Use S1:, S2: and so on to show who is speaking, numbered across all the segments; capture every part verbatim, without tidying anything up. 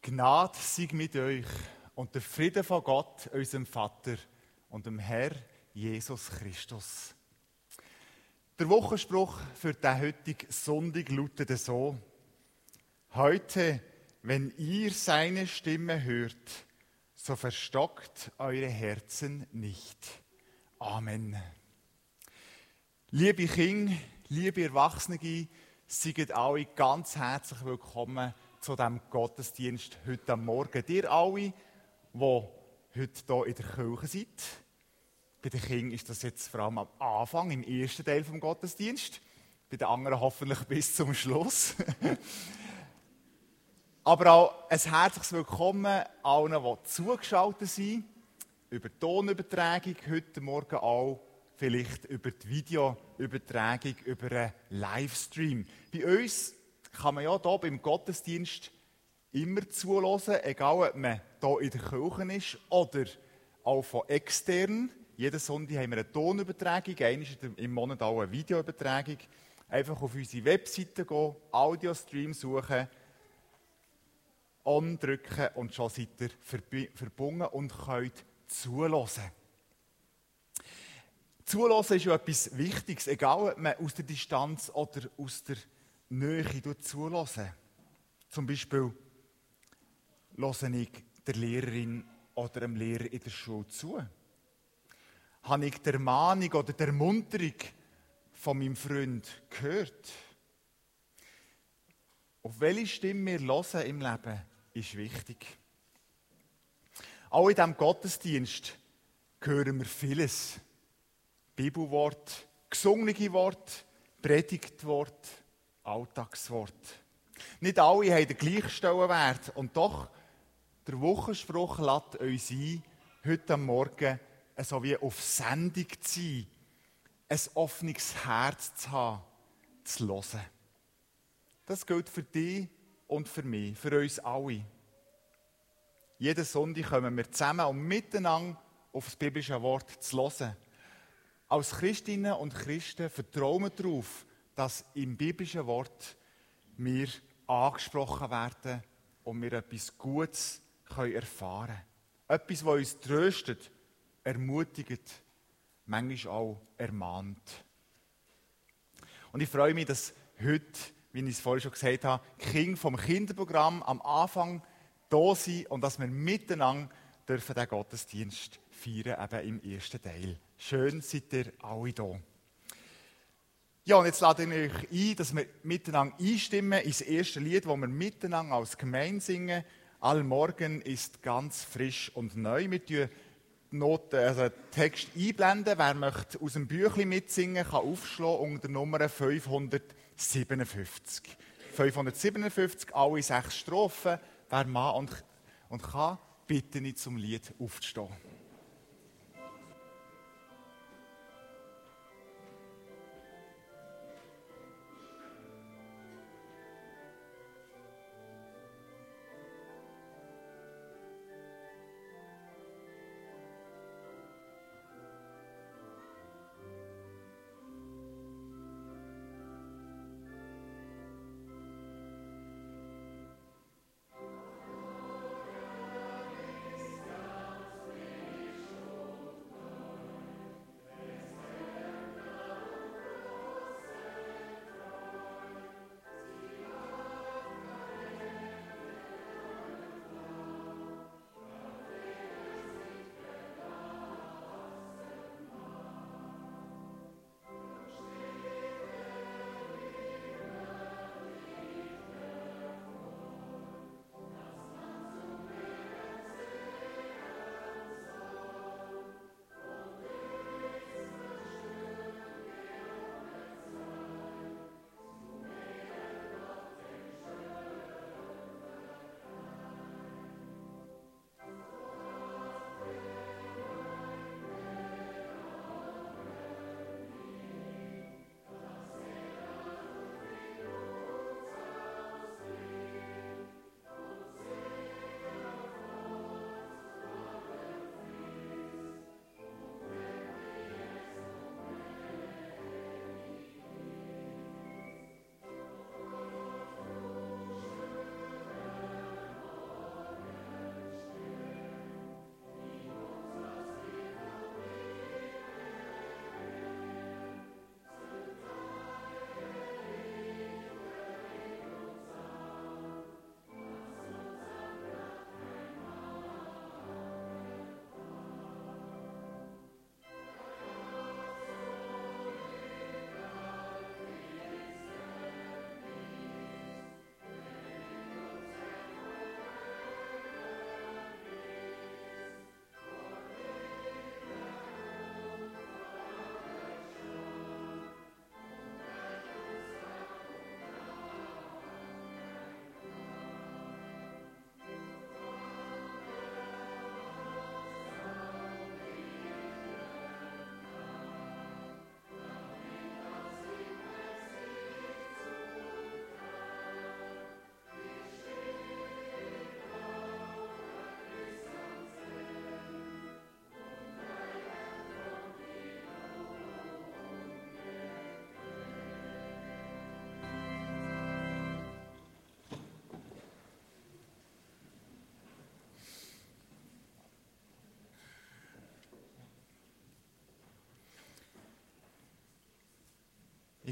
S1: Gnade sei mit euch und der Friede von Gott, unserem Vater und dem Herr Jesus Christus. Der Wochenspruch für den heutigen Sonntag lautet so: Heute, wenn ihr seine Stimme hört, so verstockt eure Herzen nicht. Amen. Liebe Kinder, liebe Erwachsene, seid alle ganz herzlich willkommen zu diesem Gottesdienst heute am Morgen. Ihr alle, die heute hier in der Kirche seid. Bei den Kindern ist das jetzt vor allem am Anfang, im ersten Teil des Gottesdienstes. Bei den anderen hoffentlich bis zum Schluss. Aber auch ein herzliches Willkommen allen, die zugeschaltet sind. Über die Tonübertragung, heute Morgen auch vielleicht über die Videoübertragung, über einen Livestream. Bei uns kann man ja hier beim Gottesdienst immer zuhören, egal ob man hier in der Kirche ist oder auch von extern. Jeden Sonntag haben wir eine Tonübertragung, einmal im Monat auch eine Videoübertragung. Einfach auf unsere Webseite gehen, Audiostream suchen, on drücken und schon seid ihr verbunden und könnt zuhören. Zuhören ist ja etwas Wichtiges, egal ob man aus der Distanz oder aus der Nähe zuhören. Zum Beispiel höre ich der Lehrerin oder dem Lehrer in der Schule zu. Habe ich die Ermahnung oder die Ermunterung von meinem Freund gehört? Auf welche Stimme wir hören im Leben, ist wichtig. Auch in diesem Gottesdienst hören wir vieles. Bibelwort, gesungene Wort, Predigtwort, Alltagswort. Nicht alle haben den gleichen Stellenwert. Und doch, der Wochenspruch lädt uns ein, heute am Morgen so wie auf Sendung zu sein, ein offenes Herz zu haben, zu hören. Das gilt für dich und für mich, für uns alle. Jeden Sonntag kommen wir zusammen, um miteinander auf das biblische Wort zu hören. Als Christinnen und Christen vertrauen wir darauf, dass im biblischen Wort wir angesprochen werden und wir etwas Gutes erfahren können. Etwas, das uns tröstet, ermutigt, manchmal auch ermahnt. Und ich freue mich, dass heute, wie ich es vorhin schon gesagt habe, die Kinder vom Kinderprogramm am Anfang da sind und dass wir miteinander dürfen den Gottesdienst feiern, eben im ersten Teil. Schön seid ihr alle da. Ja, und jetzt lade ich euch ein, dass wir miteinander einstimmen ins erste Lied, das wir miteinander als Gemeinde singen. Allmorgen ist ganz frisch und neu. Wir tun die Noten, also den Text einblenden. Wer möchte aus dem Büchlein mitsingen, kann aufschlagen unter Nummer fünfhundertsiebenundfünfzig. fünfhundertsiebenundfünfzig, alle sechs Strophen. Wer mag und, und kann, bitte ich zum Lied aufzustehen.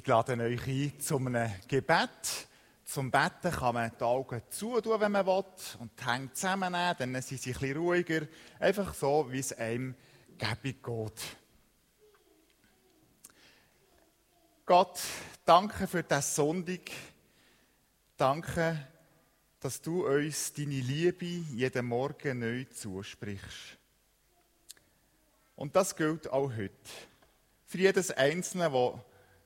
S1: Ich lade euch ein zu einem Gebet. Zum Betten kann man die Augen zutun, wenn man will, und die Hände zusammennehmen, dann sind sie ein bisschen ruhiger. Einfach so, wie es einem gäbig geht. Gott, danke für diesen Sonntag. Danke, dass du uns deine Liebe jeden Morgen neu zusprichst. Und das gilt auch heute. Für jedes Einzelne, der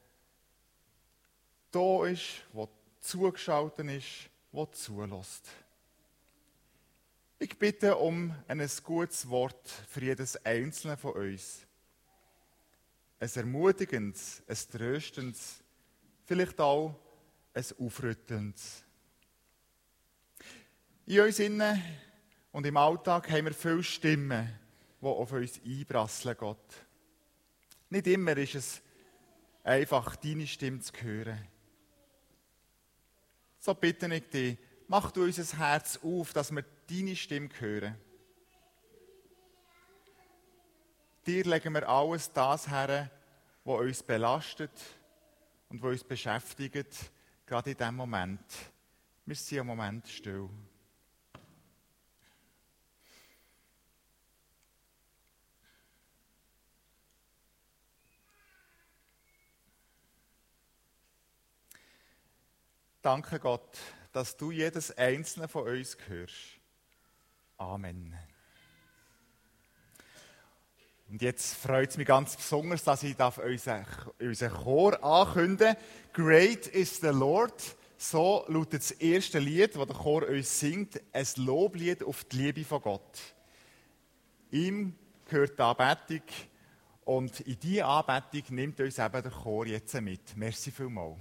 S1: da ist, der zugeschaltet ist, der zulässt. Ich bitte um ein gutes Wort für jedes Einzelne von uns. Ein ermutigendes, ein tröstendes, vielleicht auch ein aufrüttelndes. In uns innen und im Alltag haben wir viele Stimmen, die auf uns einprasseln, Gott. Nicht immer ist es einfach, deine Stimme zu hören. So bitte ich dich, mach du unser Herz auf, dass wir deine Stimme hören. Dir legen wir alles das her, was uns belastet und was uns beschäftigt, gerade in diesem Moment. Wir sind im Moment still. Danke Gott, dass du jedes einzelne von uns hörst. Amen. Und jetzt freut es mich ganz besonders, dass ich unseren, unseren Chor ankündigen darf. Great is the Lord. So lautet das erste Lied, das der Chor uns singt. Ein Loblied auf die Liebe von Gott. Ihm gehört die Anbetung. Und in diese Anbetung nimmt uns eben der Chor jetzt mit. Merci vielmals.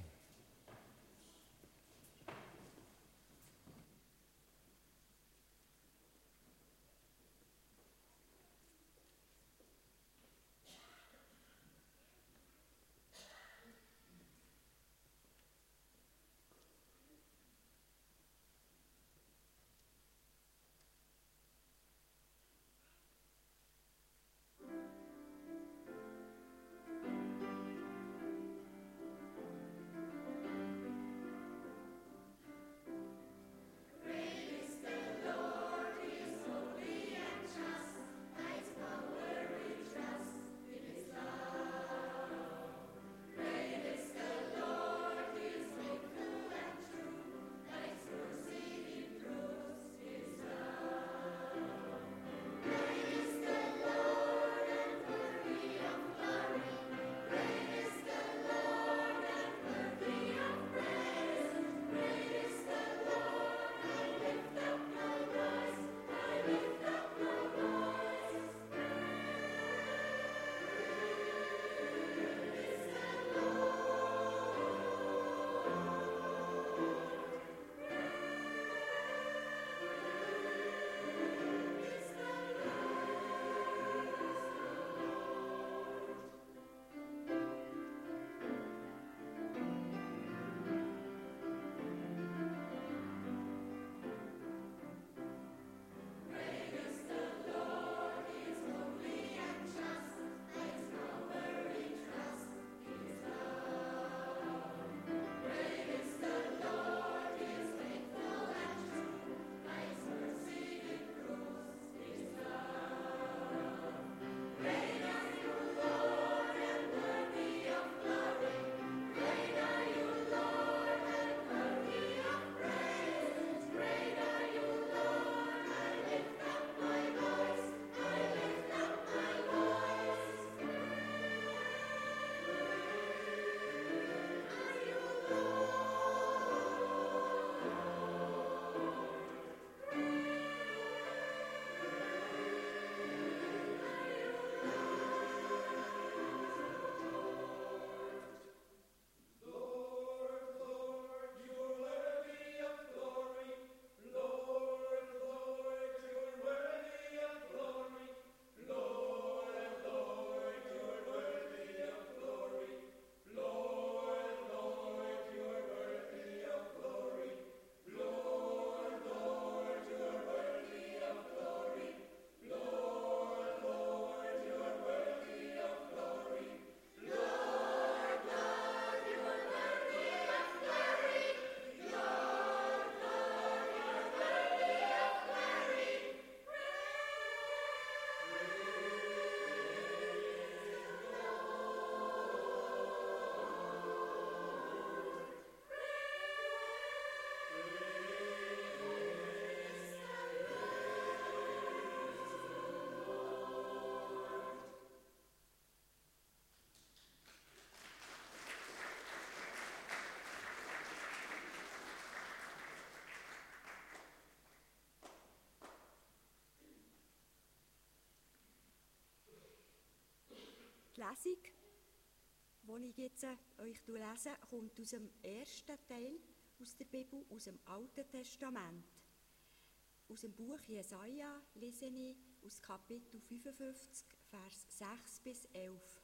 S2: Die Lesung, die ich jetzt äh, euch lese, kommt aus dem ersten Teil aus der Bibel, aus dem Alten Testament. Aus dem Buch Jesaja lese ich aus Kapitel fünfundfünfzig, Vers sechs bis elf.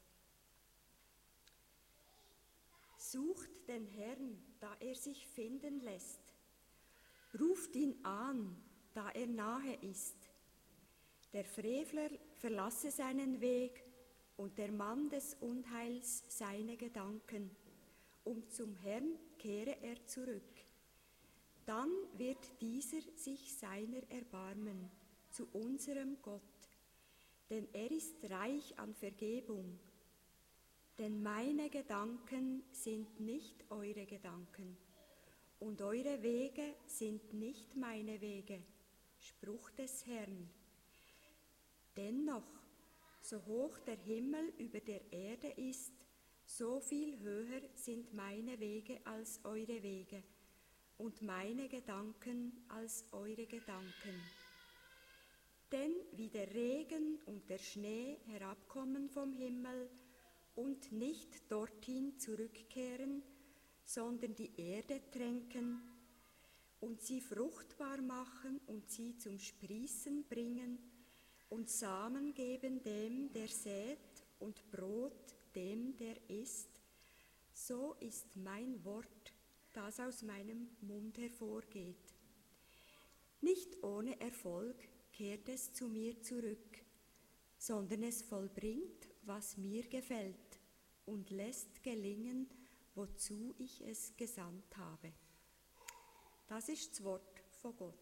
S2: Sucht den Herrn, da er sich finden lässt. Ruft ihn an, da er nahe ist. Der Frevler verlasse seinen Weg und der Mann des Unheils seine Gedanken. Und zum Herrn kehre er zurück. Dann wird dieser sich seiner erbarmen, zu unserem Gott. Denn er ist reich an Vergebung. Denn meine Gedanken sind nicht eure Gedanken, und eure Wege sind nicht meine Wege, Spruch des Herrn. Dennoch, so hoch der Himmel über der Erde ist, so viel höher sind meine Wege als eure Wege, und meine Gedanken als eure Gedanken. Denn wie der Regen und der Schnee herabkommen vom Himmel und nicht dorthin zurückkehren, sondern die Erde tränken und sie fruchtbar machen und sie zum Sprießen bringen und Samen geben dem, der sät, und Brot dem, der isst, so ist mein Wort, das aus meinem Mund hervorgeht. Nicht ohne Erfolg kehrt es zu mir zurück, sondern es vollbringt, was mir gefällt, und lässt gelingen, wozu ich es gesandt habe. Das ist das Wort von Gott.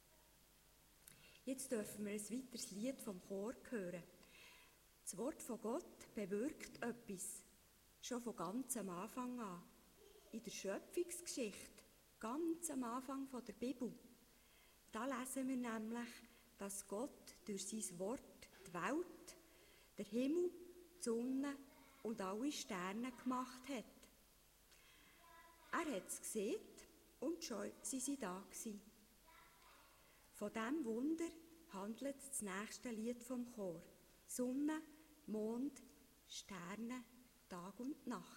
S2: Jetzt dürfen wir ein weiteres Lied vom Chor hören. Das Wort von Gott bewirkt etwas, schon von ganz am Anfang an. In der Schöpfungsgeschichte, ganz am Anfang von der Bibel, da lesen wir nämlich, dass Gott durch sein Wort die Welt, der Himmel, die Sonne und alle Sterne gemacht hat. Er hat es gesehen und schon sind sie da gewesen. Von diesem Wunder handelt das nächste Lied vom Chor. Sonne, Mond, Sterne, Tag und Nacht.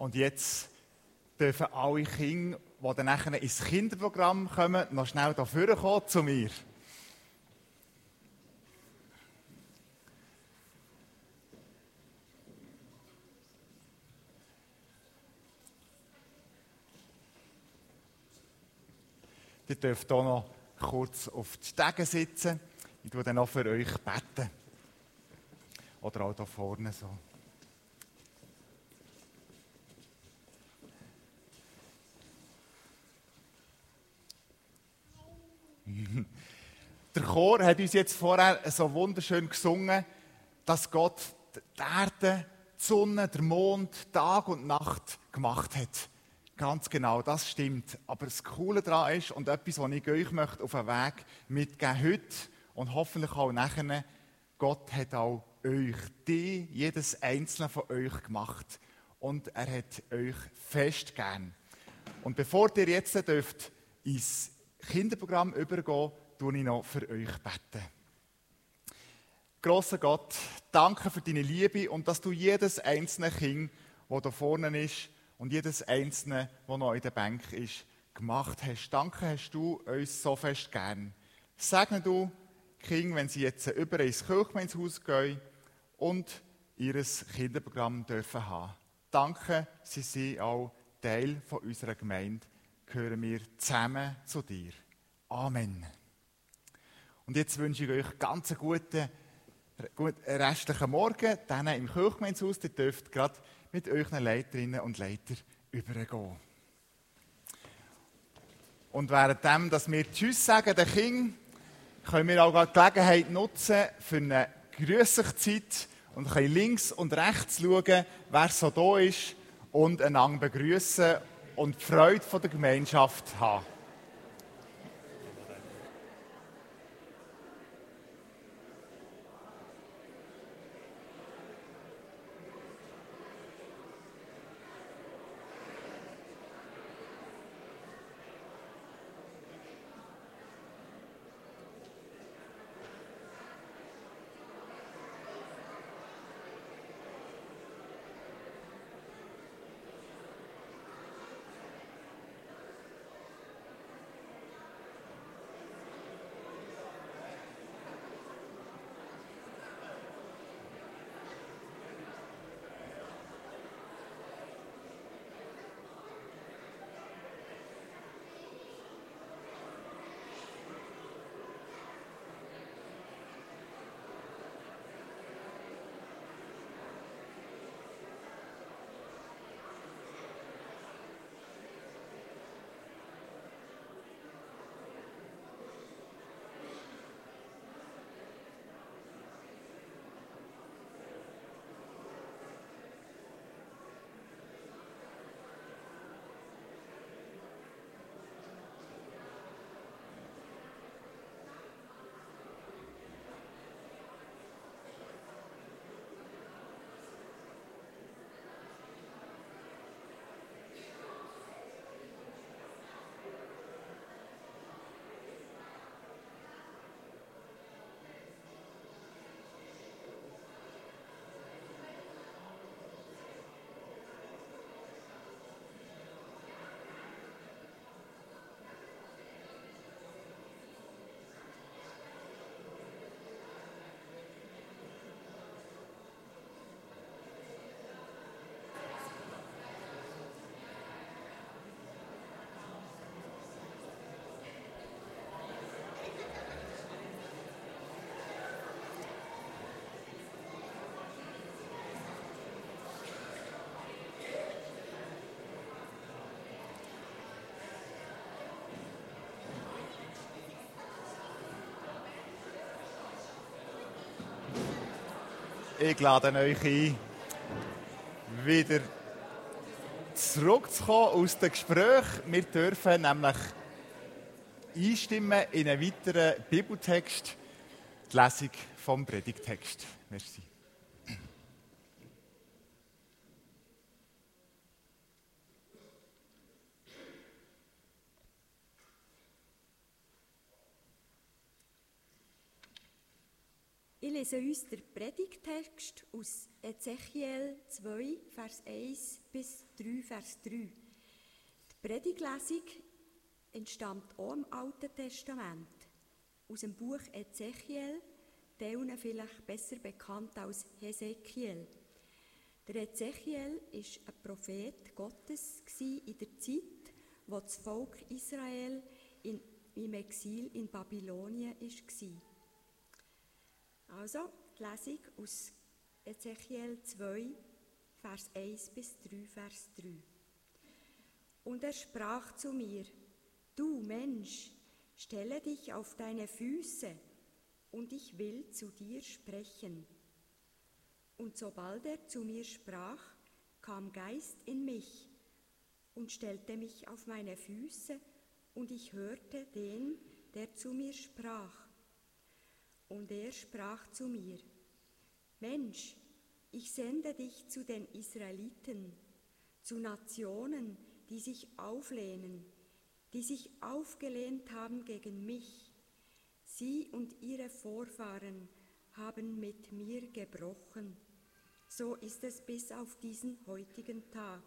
S1: Und jetzt dürfen alle Kinder, die dann nachher ins Kinderprogramm kommen, noch schnell hier vorkommen zu mir. Ihr dürft hier noch kurz auf die Stege sitzen. Ich werde dann noch für euch beten. Oder auch hier vorne so. Der Chor hat uns jetzt vorher so wunderschön gesungen, dass Gott die Erde, die Sonne, der Mond, Tag und Nacht gemacht hat. Ganz genau, das stimmt. Aber das Coole daran ist, und etwas, was ich euch möchte auf den Weg mitgeben heute und hoffentlich auch nachher, Gott hat auch euch, die, jedes einzelne von euch gemacht. Und er hat euch fest gern. Und bevor ihr jetzt dürft ins Kinderprogramm übergehen, tue ich noch für euch beten. Grosser Gott, danke für deine Liebe und dass du jedes einzelne Kind, das da vorne ist, und jedes Einzelne, das noch in der Bank ist, gemacht hast. Danke hast du uns so fest gern. Segne du die Kinder, wenn sie jetzt über ins Kirchgemeindehaus gehen und ihr Kinderprogramm dürfen haben. Danke, sie sind auch Teil von unserer Gemeinde. Gehören wir zusammen zu dir. Amen. Und jetzt wünsche ich euch ganz einen guten, guten restlichen Morgen. Dann im Kirchgemeindehaus, ihr dürft gerade mit euren Leiterinnen und Leitern übergehen. Und währenddem, dass wir Tschüss sagen, den Kindern, können wir auch die Gelegenheit nutzen für eine Grüßigzeit und können links und rechts schauen, wer so da ist und einander begrüßen und die Freude von der Gemeinschaft haben. Ich lade euch ein, wieder zurückzukommen aus dem Gespräch. Wir dürfen nämlich einstimmen in einen weiteren Bibeltext, die Lesung vom Predigtext. Merci.
S2: Ich ich lese uns den Predigttext aus Ezechiel zwei, Vers eins bis drei, Vers drei. Die Predigtlesung entstammt auch im Alten Testament, aus dem Buch Ezechiel, Teilen vielleicht besser bekannt als Hesekiel. Der Ezechiel war ein Prophet Gottes in der Zeit, wo das Volk Israel in, im Exil in Babylonien war. Also, die Lesung aus Ezechiel zwei, Vers eins bis drei, Vers drei. Und er sprach zu mir: Du Mensch, stelle dich auf deine Füße, und ich will zu dir sprechen. Und sobald er zu mir sprach, kam Geist in mich und stellte mich auf meine Füße, und ich hörte den, der zu mir sprach. Und er sprach zu mir: Mensch, ich sende dich zu den Israeliten, zu Nationen, die sich auflehnen, die sich aufgelehnt haben gegen mich. Sie und ihre Vorfahren haben mit mir gebrochen. So ist es bis auf diesen heutigen Tag.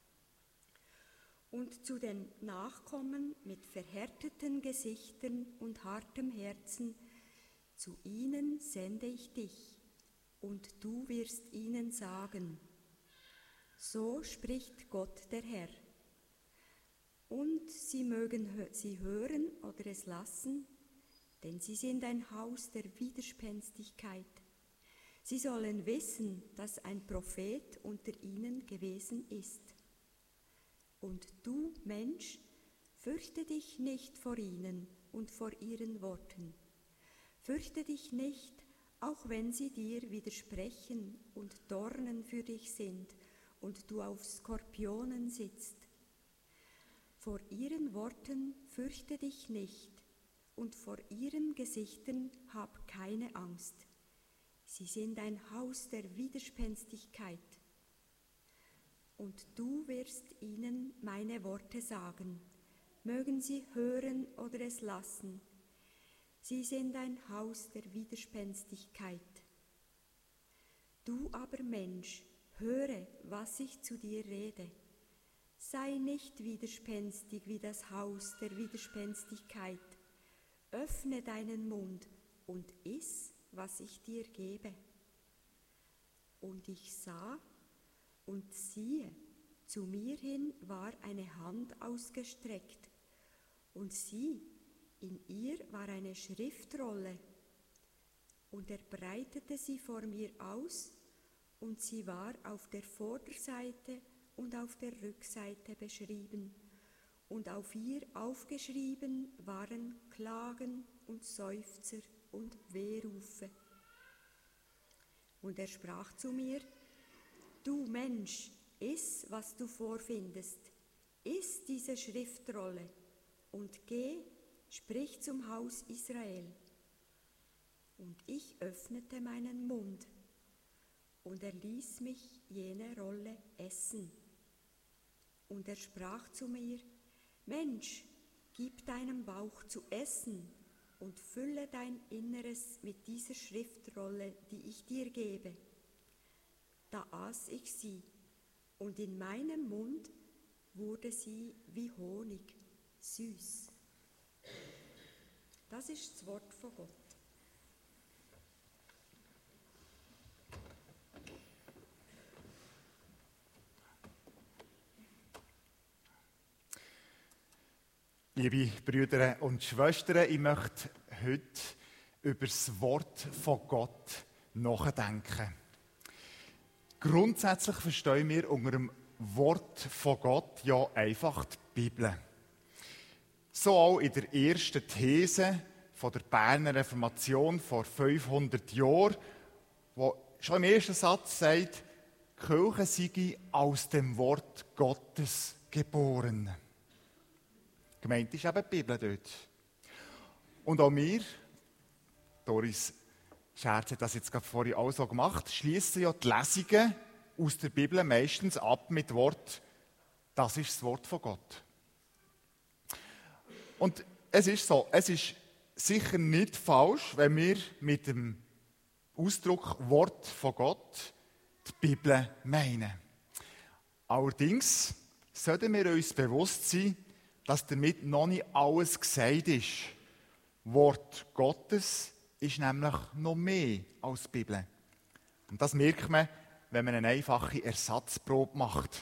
S2: Und zu den Nachkommen mit verhärteten Gesichtern und hartem Herzen, zu ihnen sende ich dich, und du wirst ihnen sagen: So spricht Gott der Herr. Und sie mögen sie hören oder es lassen, denn sie sind ein Haus der Widerspenstigkeit. Sie sollen wissen, dass ein Prophet unter ihnen gewesen ist. Und du, Mensch, fürchte dich nicht vor ihnen und vor ihren Worten. Fürchte dich nicht, auch wenn sie dir widersprechen und Dornen für dich sind und du auf Skorpionen sitzt. Vor ihren Worten fürchte dich nicht und vor ihren Gesichtern hab keine Angst. Sie sind ein Haus der Widerspenstigkeit. Und du wirst ihnen meine Worte sagen, mögen sie hören oder es lassen. Sie sind ein Haus der Widerspenstigkeit. Du aber Mensch, höre, was ich zu dir rede. Sei nicht widerspenstig wie das Haus der Widerspenstigkeit. Öffne deinen Mund und iss, was ich dir gebe. Und ich sah, und siehe, zu mir hin war eine Hand ausgestreckt, und sieh, in ihr war eine Schriftrolle, und er breitete sie vor mir aus, und sie war auf der Vorderseite und auf der Rückseite beschrieben, und auf ihr aufgeschrieben waren Klagen und Seufzer und Wehrufe. Und er sprach zu mir: Du Mensch, iss, was du vorfindest, iss diese Schriftrolle und geh, sprich zum Haus Israel. Und ich öffnete meinen Mund, und er ließ mich jene Rolle essen. Und er sprach zu mir: Mensch, gib deinem Bauch zu essen und fülle dein Inneres mit dieser Schriftrolle, die ich dir gebe. Da aß ich sie, und in meinem Mund wurde sie wie Honig, süß. Das ist das Wort von Gott.
S1: Liebe Brüder und Schwestern, ich möchte heute über das Wort von Gott nachdenken. Grundsätzlich verstehen wir unter dem Wort von Gott ja einfach die Bibel. So auch in der ersten These von der Berner Reformation vor fünfhundert Jahren, wo schon im ersten Satz sagt, die Kirche sei aus dem Wort Gottes geboren. Gemeint ist eben die Bibel dort. Und auch wir, Doris Scherz hat das jetzt gerade vorhin auch so gemacht, schließen ja die Lesungen aus der Bibel meistens ab mit Wort, das ist das Wort von Gott. Und es ist so, es ist sicher nicht falsch, wenn wir mit dem Ausdruck Wort von Gott die Bibel meinen. Allerdings sollten wir uns bewusst sein, dass damit noch nicht alles gesagt ist. Wort Gottes ist nämlich noch mehr als die Bibel. Und das merkt man, wenn man eine einfache Ersatzprobe macht.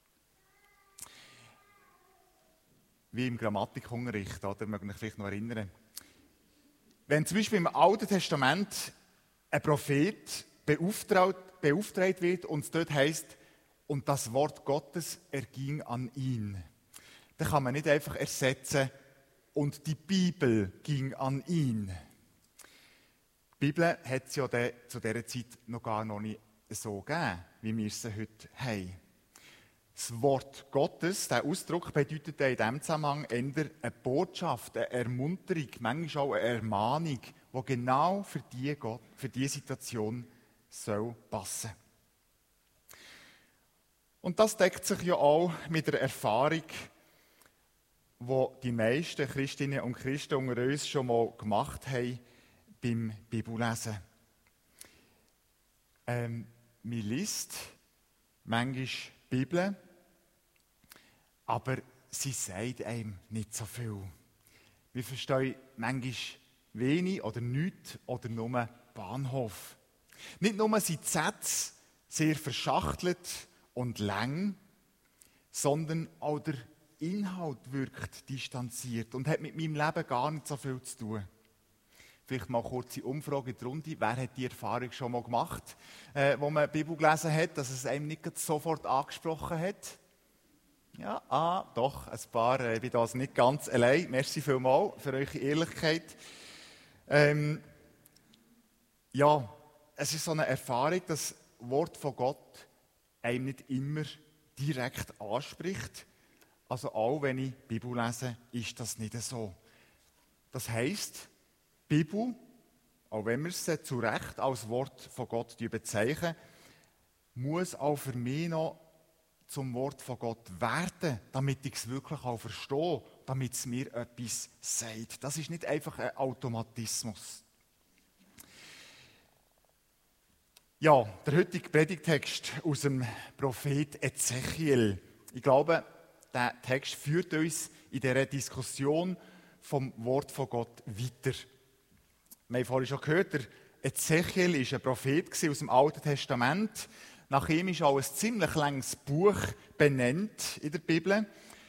S1: Wie im Grammatikunterricht, oder? Mögen euch vielleicht noch erinnern. Wenn zum Beispiel im Alten Testament ein Prophet beauftragt, beauftragt wird und es dort heisst, und das Wort Gottes erging an ihn, dann kann man nicht einfach ersetzen, und die Bibel ging an ihn. Die Bibel hat es ja zu dieser Zeit noch gar noch nicht so gegeben, wie wir sie heute haben. Das Wort Gottes, der Ausdruck, bedeutet in diesem Zusammenhang eher eine Botschaft, eine Ermunterung, manchmal auch eine Ermahnung, die genau für diese, Gott, für diese Situation soll passen. Und das deckt sich ja auch mit der Erfahrung, die die meisten Christinnen und Christen unter uns schon mal gemacht haben beim Bibellesen. Ähm, man liest manchmal Bibel, aber sie sagt einem nicht so viel. Wir verstehen manchmal wenig oder nichts oder nur Bahnhof. Nicht nur sind die Sätze sehr verschachtelt und lang, sondern auch der Inhalt wirkt distanziert und hat mit meinem Leben gar nicht so viel zu tun. Vielleicht mal eine kurze Umfrage in die Runde. Wer hat die Erfahrung schon mal gemacht, äh, wo man die Bibel gelesen hat, dass es einem nicht sofort angesprochen hat? Ja, ah, doch, ein paar. Ich bin das nicht ganz allein. Merci vielmals für eure Ehrlichkeit. Ähm, ja, es ist so eine Erfahrung, dass das Wort von Gott einem nicht immer direkt anspricht. Also auch wenn ich die Bibel lese, ist das nicht so. Das heisst, die Bibel, auch wenn wir sie zu Recht als Wort von Gott bezeichnen, muss auch für mich noch zum Wort von Gott werden, damit ich es wirklich auch verstehe, damit es mir etwas sagt. Das ist nicht einfach ein Automatismus. Ja, der heutige Predigtext aus dem Prophet Ezechiel. Ich glaube, der Text führt uns in dieser Diskussion vom Wort von Gott weiter. Wir haben vorhin schon gehört, der Ezechiel war ein Prophet aus dem Alten Testament. Nach ihm ist auch ein ziemlich langes Buch benannt in der Bibel.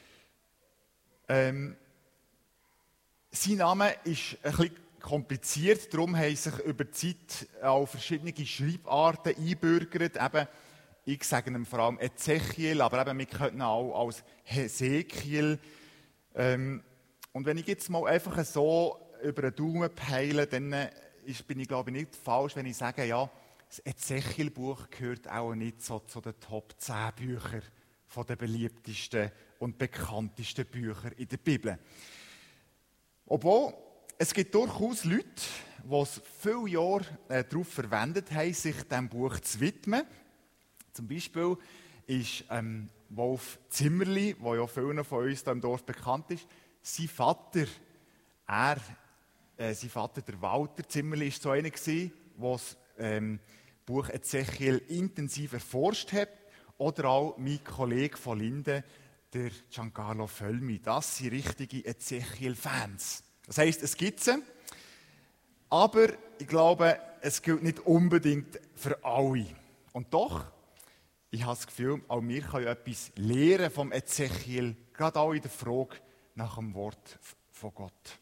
S1: Ähm, sein Name ist ein bisschen kompliziert, darum haben sich über die Zeit auch verschiedene Schreibarten eingebürgert. Eben, ich sage ihm vor allem Ezechiel, aber eben, wir könnten auch als Hesekiel. Ähm, und wenn ich jetzt mal einfach so über den Daumen peile, dann ist, bin ich glaube ich nicht falsch, wenn ich sage, ja, das Ezechiel-Buch gehört auch nicht so zu den Top zehn Büchern von den beliebtesten und bekanntesten Büchern in der Bibel. Obwohl, es gibt durchaus Leute, die es viele Jahre äh, darauf verwendet haben, sich diesem Buch zu widmen. Zum Beispiel ist ähm, Wolf Zimmerli, der ja vielen von uns hier im Dorf bekannt ist, sein Vater, er, äh, sein Vater, der Walter Zimmerli, war so einer, der das ähm, Buch Ezechiel intensiv erforscht hat. Oder auch mein Kollege von Linden, der Giancarlo Völmi. Das sind richtige Ezechiel-Fans. Das heisst, es gibt sie, aber ich glaube, es gilt nicht unbedingt für alle. Und doch, ich habe das Gefühl, auch wir können etwas lernen vom Ezechiel, gerade auch in der Frage nach dem Wort von Gott.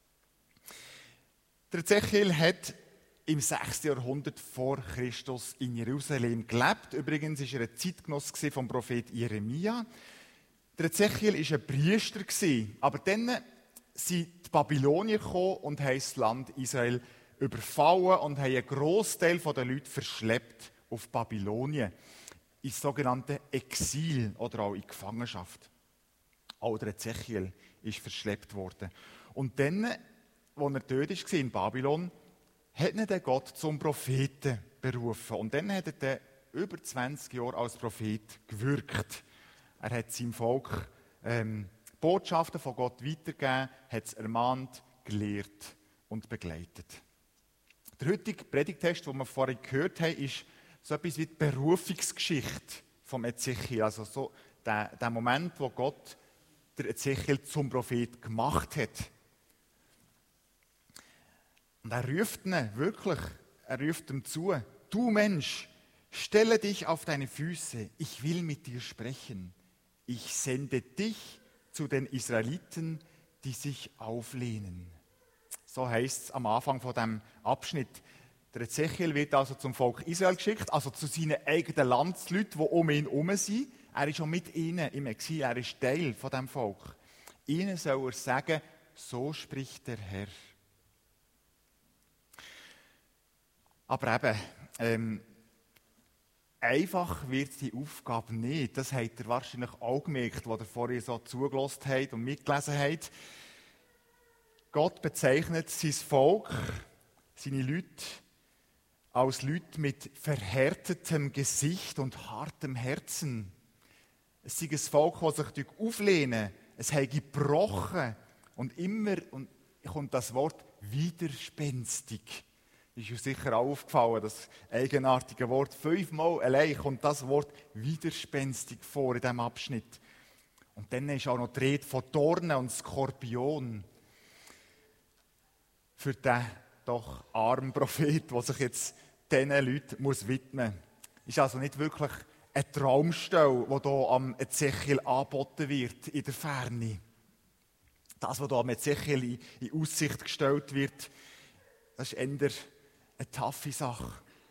S1: Der Ezechiel hat im sechsten Jahrhundert vor Christus in Jerusalem gelebt. Übrigens war er ein Zeitgenosse vom Prophet Jeremia. Der Ezechiel war ein Priester, aber dann sind die Babylonier gekommen und haben das Land Israel überfallen und haben einen Grossteil der Leute verschleppt auf Babylonien, ins sogenannte Exil oder auch in Gefangenschaft. Auch der Ezechiel ist verschleppt worden. Und dann, als er dort war, in Babylon, hat ihn Gott zum Propheten berufen. Und dann hat er dann über zwanzig Jahre als Prophet gewirkt. Er hat seinem Volk ähm, Botschaften von Gott weitergegeben, hat es ermahnt, gelehrt und begleitet. Der heutige Predigtext, den wir vorhin gehört haben, ist so etwas wie die Berufungsgeschichte vom Ezechiel. Also so der, der Moment, wo Gott der Ezechiel zum Prophet gemacht hat. Und er ruft ihn wirklich, er ruft ihm zu, du Mensch, stelle dich auf deine Füße, ich will mit dir sprechen. Ich sende dich zu den Israeliten, die sich auflehnen. So heißt es am Anfang von dem Abschnitt. Der Ezechiel wird also zum Volk Israel geschickt, also zu seinen eigenen Landsleuten, die um ihn herum sind. Er ist schon mit ihnen im Exil, er ist Teil von dem Volk. Ihnen soll er sagen, so spricht der Herr. Aber eben, ähm, einfach wird die Aufgabe nicht. Das habt ihr wahrscheinlich auch gemerkt, wo ihr vorher so zugelassen habt und mitgelesen habt. Gott bezeichnet sein Volk, seine Leute, als Leute mit verhärtetem Gesicht und hartem Herzen. Es ist ein Volk, das sich auflehnen, es hat gebrochen und immer und kommt das Wort widerspenstig. Ist euch sicher auch aufgefallen, das eigenartige Wort. Fünfmal allein kommt das Wort widerspenstig vor in diesem Abschnitt. Und dann ist auch noch die Rede von Dornen und Skorpion. Für den doch armen Prophet, der sich jetzt diesen Leuten muss widmen muss. Ist also nicht wirklich eine Traumstelle, die hier am Ezechiel angeboten wird in der Ferne. Das, was hier am Ezechiel in Aussicht gestellt wird, das ist eher eine taffe Sache.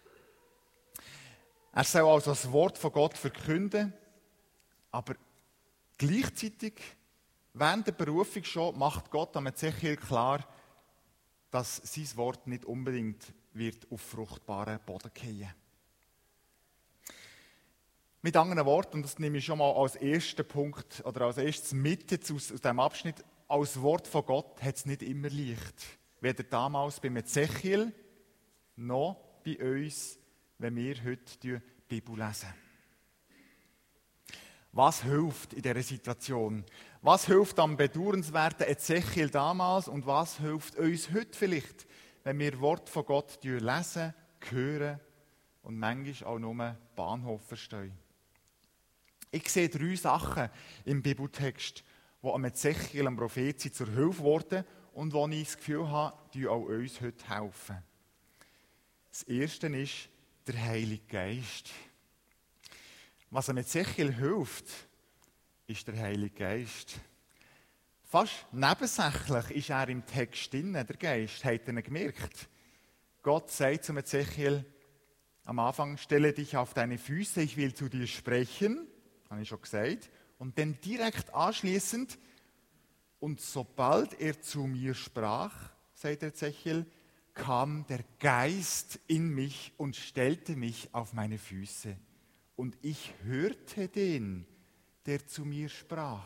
S1: Er soll also das Wort von Gott verkünden, aber gleichzeitig, während der Berufung schon, macht Gott am Ezechiel klar, dass sein Wort nicht unbedingt wird auf fruchtbaren Boden fallen. Mit anderen Worten, und das nehme ich schon mal als ersten Punkt oder als erstes mit jetzt aus, aus diesem Abschnitt, als Wort von Gott hat es nicht immer leicht. Weder damals beim Ezechiel noch bei uns, wenn wir heute die Bibel lesen. Was hilft in dieser Situation? Was hilft am bedauernswerten Ezechiel damals und was hilft uns heute vielleicht, wenn wir Wort von Gott lesen, hören und manchmal auch nur Bahnhof verstehen? Ich sehe drei Sachen im Bibeltext, die am Ezechiel, am Prophet, zur Hilfe wurden und wo ich das Gefühl habe, die auch uns heute helfen. Das erste ist der Heilige Geist. Was am Ezechiel hilft, ist der Heilige Geist. Fast nebensächlich ist er im Text drin, der Geist. Habt ihr ihn gemerkt? Gott sagt zum Ezechiel am Anfang, stelle dich auf deine Füße, ich will zu dir sprechen. Habe ich schon gesagt. Und dann direkt anschließend, und sobald er zu mir sprach, sagt Ezechiel, kam der Geist in mich und stellte mich auf meine Füße. Und ich hörte den, der zu mir sprach.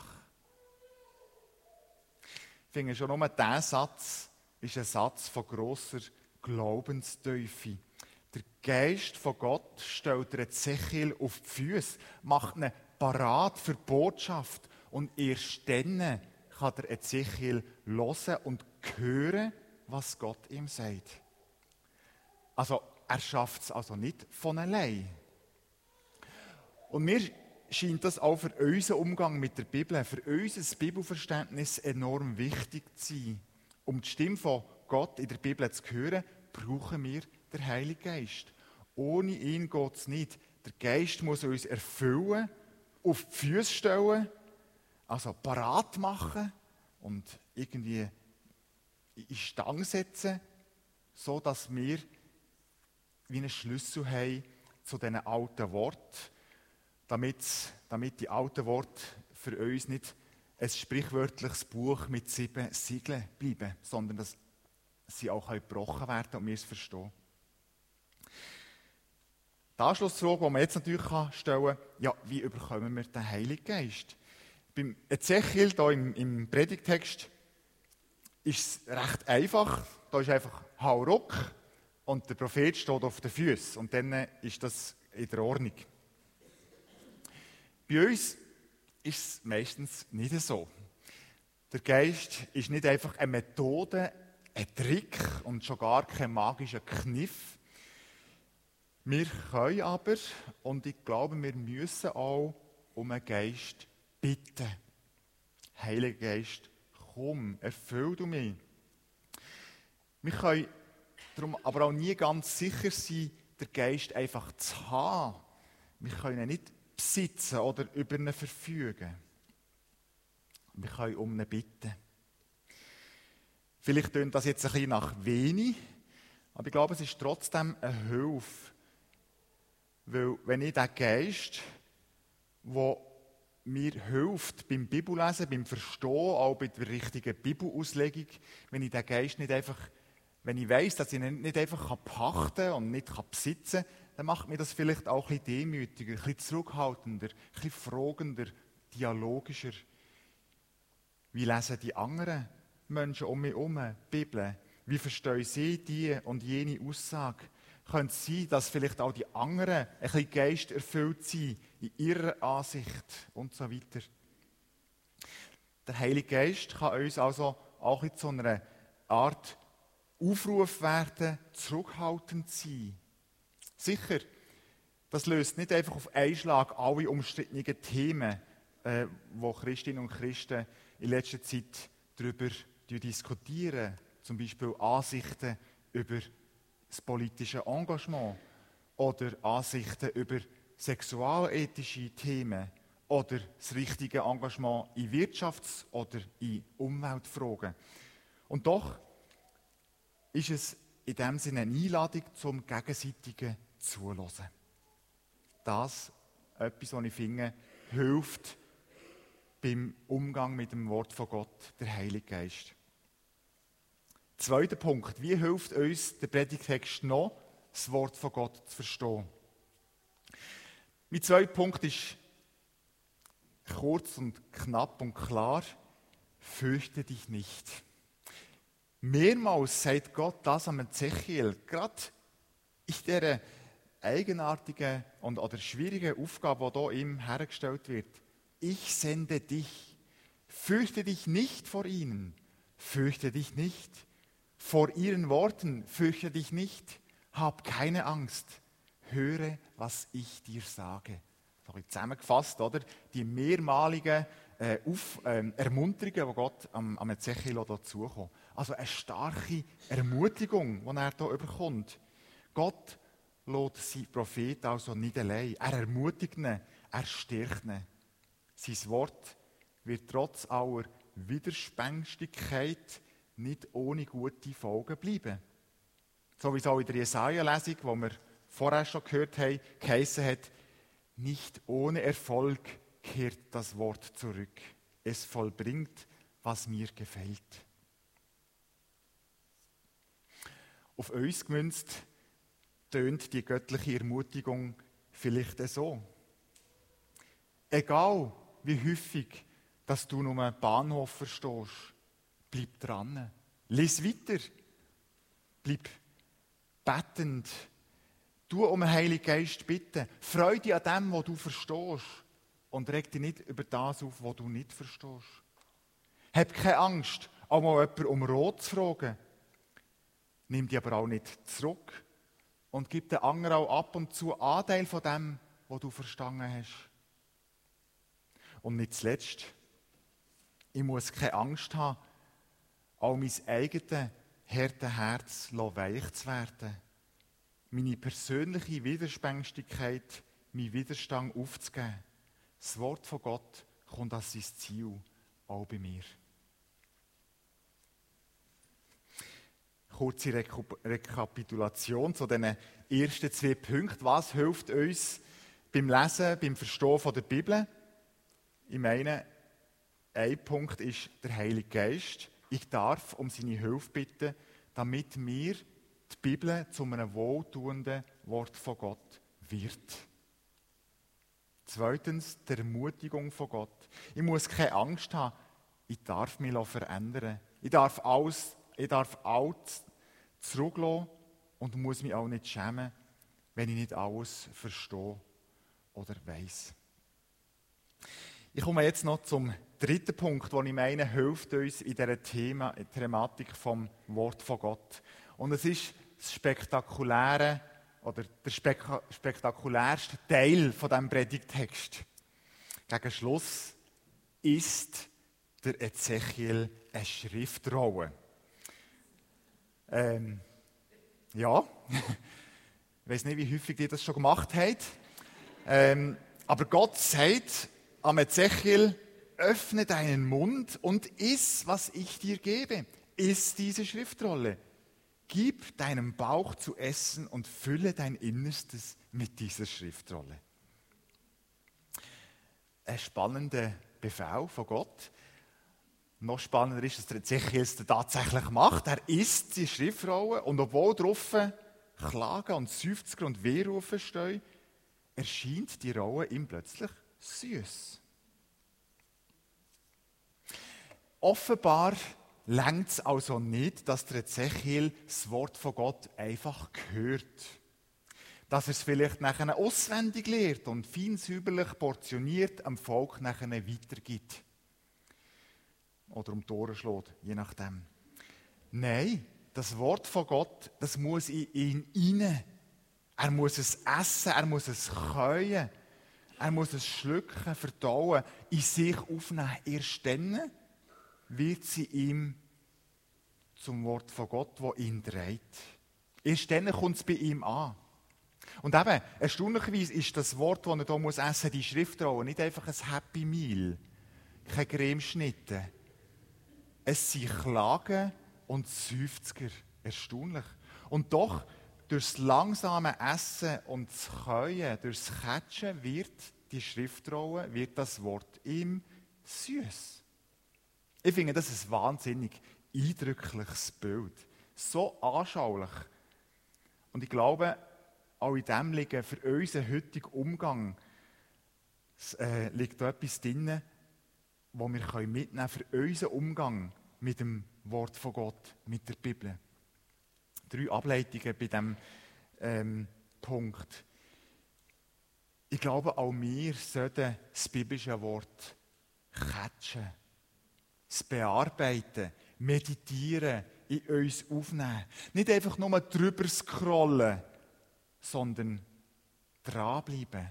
S1: Ich finde schon nur, dieser Satz ist ein Satz von grosser Glaubenstiefe. Der Geist von Gott stellt Ezechiel auf die Füße, macht ihn parat für die Botschaft. Und erst dann kann der Ezechiel hören und hören, was Gott ihm sagt. Also, er schafft es also nicht von allein. Und mir scheint das auch für unseren Umgang mit der Bibel, für unser Bibelverständnis enorm wichtig zu sein. Um die Stimme von Gott in der Bibel zu hören, brauchen wir den Heiligen Geist. Ohne ihn geht es nicht. Der Geist muss uns erfüllen, auf die Füße stellen, also parat machen und irgendwie in Stange setzen, so dass wir wie einen Schlüssel haben zu diesen alten Worten, damit, damit die alten Worte für uns nicht ein sprichwörtliches Buch mit sieben Siegeln bleiben, sondern dass sie auch gebrochen werden und wir es verstehen. Die Anschlussfrage, die man jetzt natürlich stellen kann, ja, wie bekommen wir den Heiligen Geist? Beim Ezechiel, hier im, im Predigtext, ist es recht einfach. Da ist einfach Hauruck und der Prophet steht auf den Füßen und dann ist das in der Ordnung. Bei uns ist es meistens nicht so. Der Geist ist nicht einfach eine Methode, ein Trick und schon gar kein magischer Kniff. Wir können aber, und ich glaube, wir müssen auch um einen Geist bitten. Heiliger Geist, komm, erfüll du mich. Wir können darum aber auch nie ganz sicher sein, den Geist einfach zu haben. Wir können ihn nicht besitzen oder über ihn verfügen. Wir können um ihn bitten. Vielleicht klingt das jetzt ein bisschen nach wenig, aber ich glaube, es ist trotzdem eine Hilfe. Weil wenn ich den Geist, der mir hilft beim Bibellesen, beim Verstehen, auch bei der richtigen Bibelauslegung, wenn ich den Geist nicht einfach, wenn ich weiss, dass ich ihn nicht einfach pachten und nicht besitzen kann, dann macht mir das vielleicht auch ein bisschen demütiger, ein bisschen zurückhaltender, ein bisschen fragender, dialogischer. Wie lesen die anderen Menschen um mich herum die Bibel? Wie verstehen sie die und jene Aussage? Könnte es sein, dass vielleicht auch die anderen ein bisschen geisterfüllt sind in ihrer Ansicht und so weiter. Der Heilige Geist kann uns also auch in so einer Art Aufruf werden, zurückhaltend zu sein. Sicher, das löst nicht einfach auf einen Schlag alle umstrittenen Themen, äh, wo Christinnen und Christen in letzter Zeit darüber diskutieren, zum Beispiel Ansichten über das politische Engagement oder Ansichten über sexualethische Themen oder das richtige Engagement in Wirtschafts- oder in Umweltfragen. Und doch ist es in dem Sinne eine Einladung zum gegenseitigen Zuhören. Das etwas, was ich finde, hilft beim Umgang mit dem Wort von Gott, der Heilige Geist. Zweiter Punkt. Wie hilft uns der Predigtext noch, das Wort von Gott zu verstehen? Mein zweiter Punkt ist kurz und knapp und klar. Fürchte dich nicht. Mehrmals sagt Gott das am Ezechiel, gerade in dieser eigenartigen und oder schwierigen Aufgabe, die hier ihm hergestellt wird. Ich sende dich. Fürchte dich nicht vor ihnen. Fürchte dich nicht. Vor ihren Worten fürchte dich nicht. Hab keine Angst. Höre, was ich dir sage. So ein bisschen zusammengefasst, oder? Die mehrmaligen äh, Auf, äh, Ermunterungen, die Gott am, am Ezechiel dazukommen. Also eine starke Ermutigung, die er hier bekommt. Gott lässt seinen Propheten also nicht allein. Er ermutigt ihn, er stärkt ihn. Sein Wort wird trotz aller Widerspenstigkeit nicht ohne gute Folgen bleiben. So wie es auch in der Jesaja-Lesung, die wir vorher schon gehört haben, geheissen hat, nicht ohne Erfolg kehrt das Wort zurück. Es vollbringt, was mir gefällt. Auf uns gemünzt tönt die göttliche Ermutigung vielleicht so. Egal, wie häufig, dass du nur einen Bahnhof verstehst, bleib dran. Lies weiter. Bleib bettend. Du um den Heiligen Geist bitten. Freu dich an dem, was du verstehst. Und reg dich nicht über das auf, was du nicht verstehst. Hab keine Angst, auch mal jemanden um Rat zu fragen. Nimm dich aber auch nicht zurück. Und gib den anderen auch ab und zu Anteil von dem, was du verstanden hast. Und nicht zuletzt, ich muss keine Angst haben, auch mein eigenes harte Herz weich zu werden. Meine persönliche Widerspenstigkeit, meinen Widerstand aufzugeben. Das Wort von Gott kommt als sein Ziel, auch bei mir. Kurze Rekapitulation zu diesen ersten zwei Punkten. Was hilft uns beim Lesen, beim Verstehen von der Bibel? Ich meine, ein Punkt ist der Heilige Geist. Ich darf um seine Hilfe bitten, damit mir die Bibel zu einem wohltuenden Wort von Gott wird. Zweitens, die Ermutigung von Gott. Ich muss keine Angst haben, ich darf mich verändern. Ich darf alles, ich darf alles zurücklassen und muss mich auch nicht schämen, wenn ich nicht alles verstehe oder weiss. Ich komme jetzt noch zum dritter Punkt, den ich meine, hilft uns in dieser Thema, in der Thematik vom Wort von Gott. Und es ist das spektakuläre oder der spek- spektakulärste Teil von diesem Predigttext. Gegen Schluss ist der Ezechiel eine Schriftrolle. Ähm, ja, ich weiß nicht, wie häufig ihr das schon gemacht habt. Ähm, aber Gott sagt am Ezechiel, öffne deinen Mund und iss, was ich dir gebe. Iss diese Schriftrolle. Gib deinem Bauch zu essen und fülle dein Innerstes mit dieser Schriftrolle. Ein spannender Befehl von Gott. Noch spannender ist, dass der Ezechiel es tatsächlich macht. Er isst die Schriftrolle und obwohl drauf Klagen und Seufzer und Wehrufe stehen, erscheint die Rolle ihm plötzlich süß. Offenbar reicht es also nicht, dass der Ezechiel das Wort von Gott einfach hört. Dass er es vielleicht nachher auswendig lernt und feinsäuberlich portioniert am Volk nachher weitergibt. Oder um die Ohren schlägt, je nachdem. Nein, das Wort von Gott, das muss in ihn rein. Er muss es essen, er muss es käuen, er muss es schlucken, verdauen, in sich aufnehmen. Erst dann wird sie ihm zum Wort von Gott, das ihn trägt. Erst dann kommt es bei ihm an. Und eben, erstaunlicherweise ist das Wort, das er hier muss essen muss, die Schriftrolle, nicht einfach ein Happy Meal, keine Cremeschnitte. Es sind Klagen und Seufzer. Erstaunlich. Und doch, durch das langsame Essen und das Käuen, durch das Catchen, wird die Schriftrolle, wird das Wort ihm süß. Ich finde, das ist ein wahnsinnig eindrückliches Bild. So anschaulich. Und ich glaube, auch in dem liegt für unseren heutigen Umgang äh, liegt da etwas drin, was wir mitnehmen können für unseren Umgang mit dem Wort von Gott, mit der Bibel. Drei Ableitungen bei diesem ähm, Punkt. Ich glaube, auch wir sollten das biblische Wort catchen, es bearbeiten, meditieren, in uns aufnehmen. Nicht einfach nur drüber scrollen, sondern dranbleiben.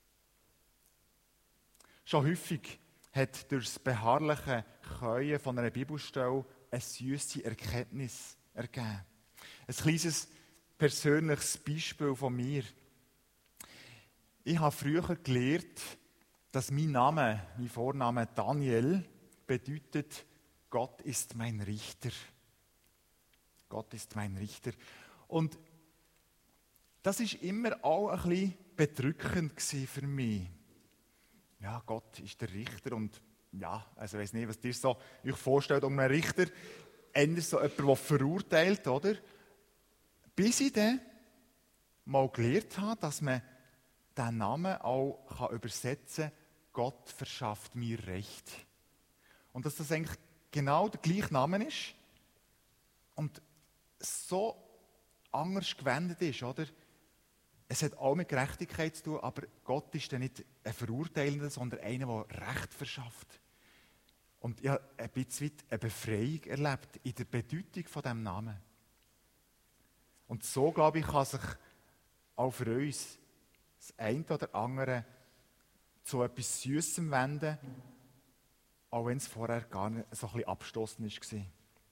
S1: Schon häufig hat durch das beharrliche Käuen von einer Bibelstelle eine süße Erkenntnis ergeben. Ein kleines persönliches Beispiel von mir. Ich habe früher gelernt, dass mein Name, mein Vorname Daniel, bedeutet, Gott ist mein Richter. Gott ist mein Richter. Und das ist immer auch ein bisschen bedrückend für mich. Ja, Gott ist der Richter und ja, also ich weiss nicht, was ihr so euch vorstellt um einen Richter. Eher so jemand, der verurteilt, oder? Bis ich dann mal gelernt habe, dass man diesen Namen auch kann übersetzen kann, Gott verschafft mir Recht. Und dass das eigentlich genau der gleiche Name ist und so anders gewendet ist, oder? Es hat auch mit Gerechtigkeit zu tun, aber Gott ist dann nicht ein Verurteilender, sondern einer, der Recht verschafft. Und ich habe ein bisschen eine Befreiung erlebt in der Bedeutung von diesem Namen. Und so, glaube ich, kann sich auch für uns das eine oder andere zu etwas Süßem wenden, auch wenn es vorher gar nicht so ein bisschen abstossend war.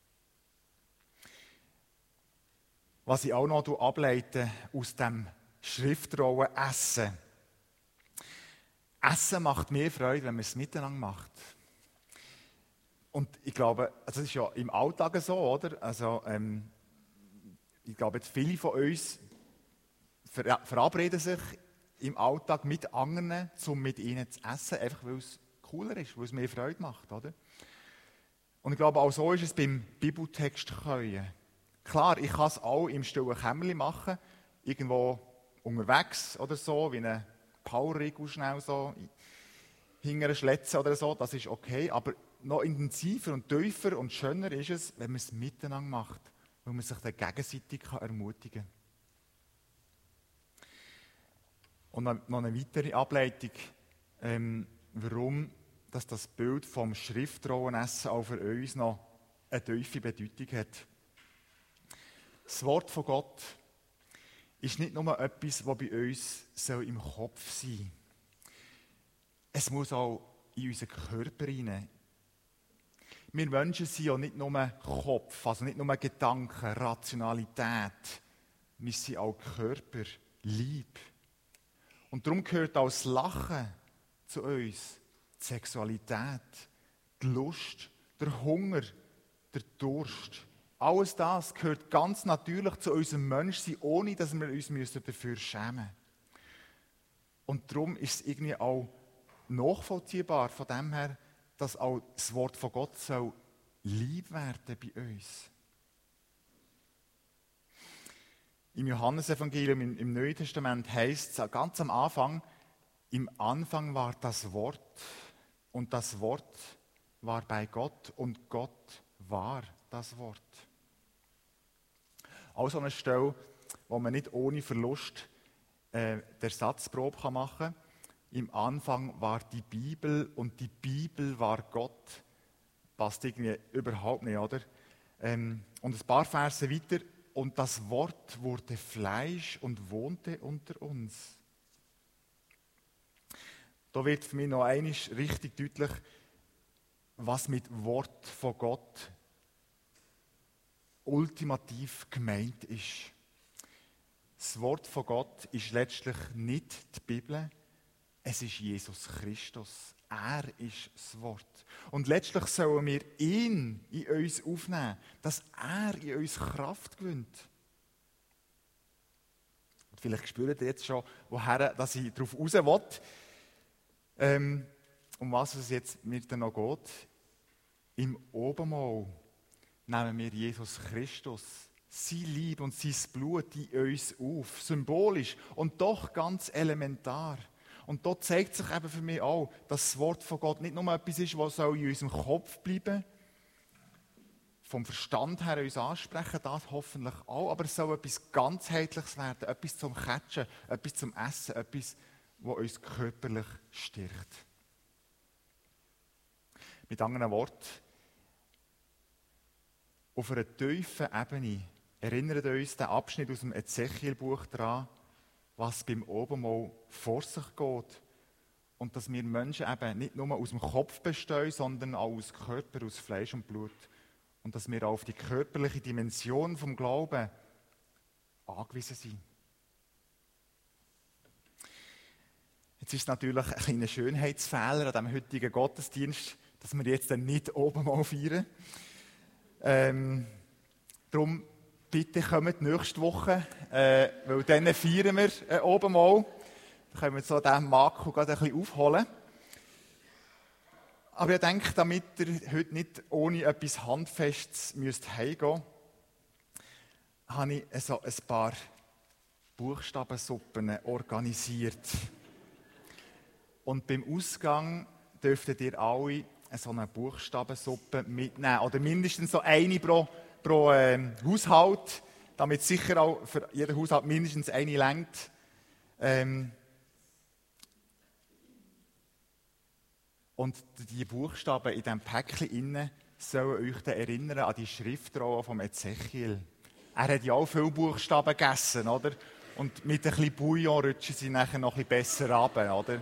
S1: Was ich auch noch ableite aus dem Schriftrollen Essen. Essen macht mehr Freude, wenn man es miteinander macht. Und ich glaube, das ist ja im Alltag so, oder? Also, ähm, ich glaube, jetzt viele von uns ver- verabreden sich im Alltag mit anderen, um mit ihnen zu essen, einfach weil es cooler ist, weil es mehr Freude macht, oder? Und ich glaube, auch so ist es beim Bibeltext Käuen. Klar, ich kann es auch im stillen Kämmerchen machen, irgendwo unterwegs oder so, wie ein Powerriegel schnell so hinterher schletzen oder so, das ist okay, aber noch intensiver und tiefer und schöner ist es, wenn man es miteinander macht, weil man sich dann gegenseitig ermutigen kann. Und noch eine weitere Ableitung, ähm, warum dass das Bild vom Schriftrollenessen auch für uns noch eine tiefe Bedeutung hat. Das Wort von Gott ist nicht nur etwas, das bei uns im Kopf sein soll. Es muss auch in unseren Körper hinein. Wir Menschen sind ja nicht nur Kopf, also nicht nur Gedanken, Rationalität. Wir sind auch Körper, Leib. Und darum gehört auch das Lachen zu uns, die Sexualität, die Lust, der Hunger, der Durst. Alles das gehört ganz natürlich zu unserem Menschsein, ohne dass wir uns dafür schämen müssen. Und darum ist es irgendwie auch nachvollziehbar von dem her, dass auch das Wort von Gott soll lieb werden bei uns. Im Johannesevangelium im, im Neuen Testament heißt es ganz am Anfang, im Anfang war das Wort und das Wort war bei Gott und Gott war das Wort. Also eine Stelle, wo man nicht ohne Verlust äh, der Satzprobe machen kann. Im Anfang war die Bibel und die Bibel war Gott. Passt irgendwie überhaupt nicht, oder? Ähm, und ein paar Verse weiter. Und das Wort wurde Fleisch und wohnte unter uns. Da wird für mich noch einmal richtig deutlich, was mit Wort von Gott ultimativ gemeint ist. Das Wort von Gott ist letztlich nicht die Bibel, es ist Jesus Christus. Er ist das Wort. Und letztlich sollen wir ihn in uns aufnehmen, dass er in uns Kraft gewinnt. Und vielleicht spürt ihr jetzt schon, woher dass ich darauf raus will. Ähm, um was es jetzt mir dann noch geht. Im Obenmahl nehmen wir Jesus Christus, sein Leib und sein Blut in uns auf. Symbolisch und doch ganz elementar. Und dort zeigt sich eben für mich auch, dass das Wort von Gott nicht nur etwas ist, was in unserem Kopf bleiben soll, vom Verstand her uns ansprechen, das hoffentlich auch, aber es soll etwas Ganzheitliches werden, etwas zum Catchen, etwas zum Essen, etwas, was uns körperlich stärkt. Mit anderen Worten, auf einer tiefen Ebene erinnert uns der Abschnitt aus dem Ezechiel-Buch daran, was beim Obenmahl vor sich geht. Und dass wir Menschen eben nicht nur aus dem Kopf bestehen, sondern auch aus Körper, aus Fleisch und Blut. Und dass wir auch auf die körperliche Dimension vom Glauben angewiesen sind. Jetzt ist es natürlich ein kleiner Schönheitsfehler an diesem heutigen Gottesdienst, dass wir jetzt dann nicht Obenmahl feiern. Ähm, darum bitte kommt nächste Woche, äh, weil dann feiern wir äh, oben mal. Dann können wir so diesen Makel gerade ein bisschen aufholen. Aber ich denke, damit ihr heute nicht ohne etwas Handfestes müsst heimgehen, habe ich so ein paar Buchstabensuppen organisiert. Und beim Ausgang dürftet ihr alle so eine Buchstabensuppe mitnehmen. Oder mindestens so eine pro pro äh, Haushalt, damit sicher auch für jeden Haushalt mindestens eine reicht. Ähm und die Buchstaben in diesem Päckchen innen sollen euch dann erinnern an die Schriftrolle vom Ezechiel. Er hat ja auch viele Buchstaben gegessen, oder? Und mit ein bisschen Bouillon rutschen sie nachher noch ein bisschen besser runter, oder?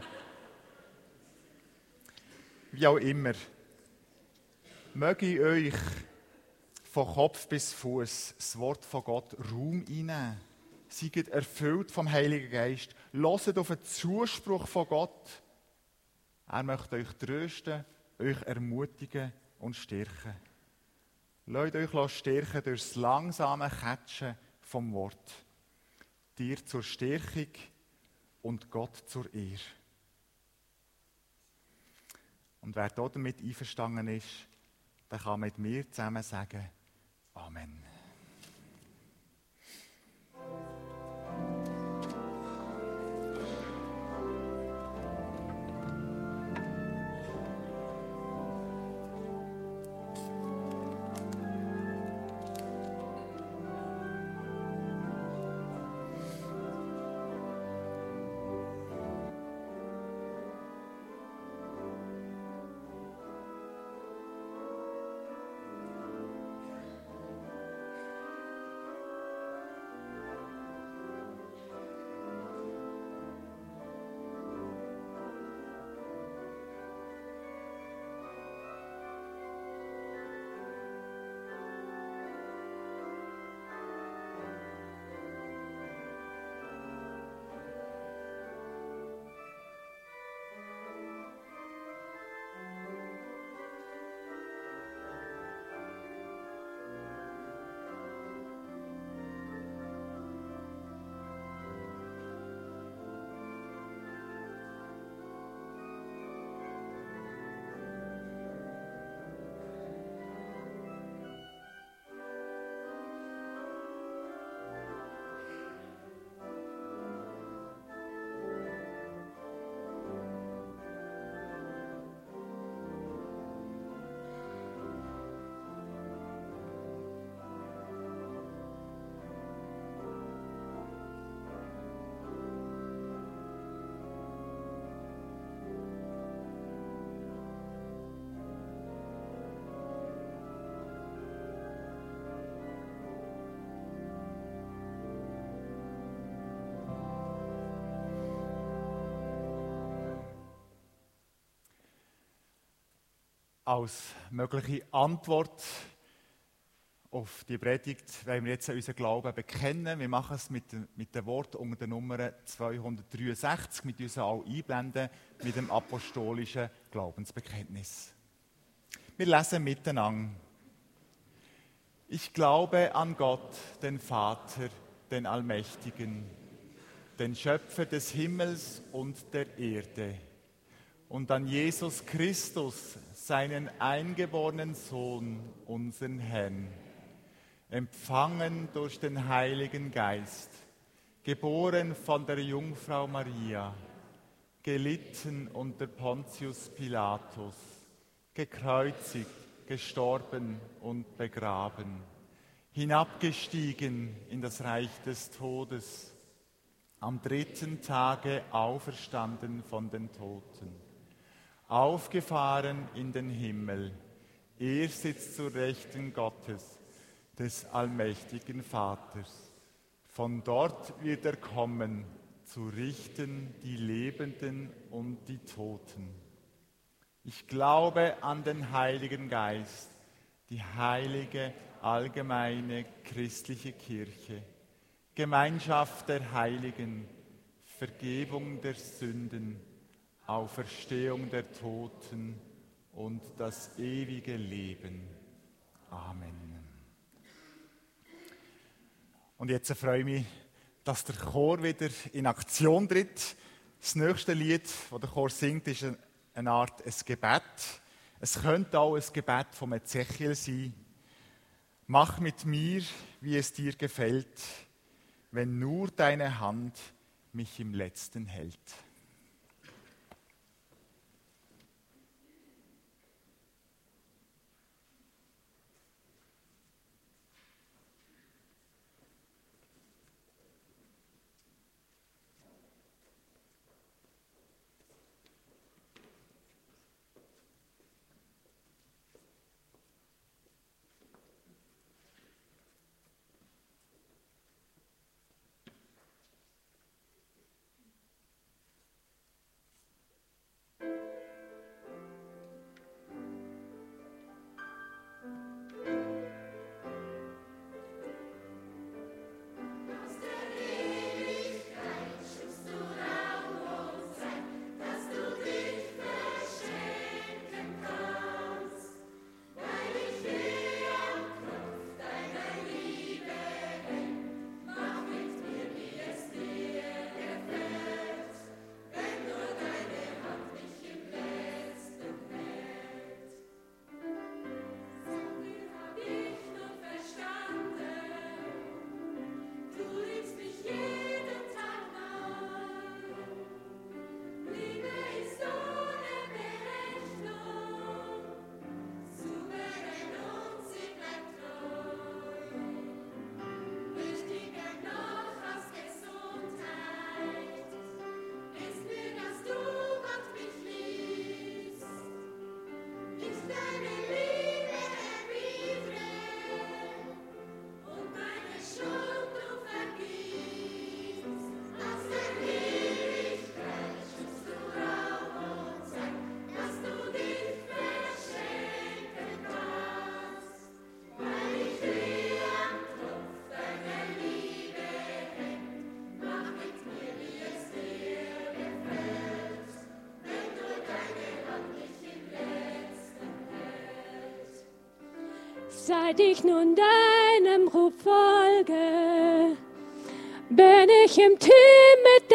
S1: Wie auch immer. Möge ich euch von Kopf bis Fuß das Wort von Gott Raum einnehmen. Seid erfüllt vom Heiligen Geist. Hört auf den Zuspruch von Gott. Er möchte euch trösten, euch ermutigen und stärken. Lasst euch stärken durch das langsame Catchen vom Wort. Dir zur Stärkung und Gott zur Ehre. Und wer damit einverstanden ist, der kann mit mir zusammen sagen, Amen. Als mögliche Antwort auf die Predigt wollen wir jetzt unseren Glauben bekennen. Wir machen es mit, mit dem Wort unter der Nummer zweihundertdreiundsechzig, mit uns alle einblenden, mit dem apostolischen Glaubensbekenntnis. Wir lesen miteinander. Ich glaube an Gott, den Vater, den Allmächtigen, den Schöpfer des Himmels und der Erde, und an Jesus Christus, seinen eingeborenen Sohn, unseren Herrn, empfangen durch den Heiligen Geist, geboren von der Jungfrau Maria, gelitten unter Pontius Pilatus, gekreuzigt, gestorben und begraben, hinabgestiegen in das Reich des Todes, am dritten Tage auferstanden von den Toten, aufgefahren in den Himmel, er sitzt zur Rechten Gottes, des allmächtigen Vaters. Von dort wird er kommen, zu richten die Lebenden und die Toten. Ich glaube an den Heiligen Geist, die heilige, allgemeine, christliche Kirche, Gemeinschaft der Heiligen, Vergebung der Sünden, Auferstehung der Toten und das ewige Leben. Amen. Und jetzt freue ich mich, dass der Chor wieder in Aktion tritt. Das nächste Lied, das der Chor singt, ist eine Art ein Gebet. Es könnte auch ein Gebet vom Ezechiel sein. Mach mit mir, wie es dir gefällt, wenn nur deine Hand mich im Letzten hält.
S3: Seit ich nun deinem Ruf folge, bin ich im Team mit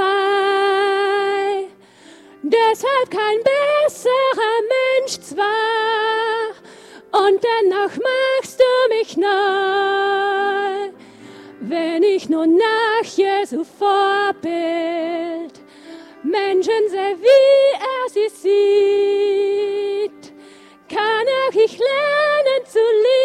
S3: dabei. Deshalb kein besserer Mensch zwar, und dennoch machst du mich neu. Wenn ich nun nach Jesu Vorbild Menschen sehe, wie er sie sieht, kann auch ich lernen zu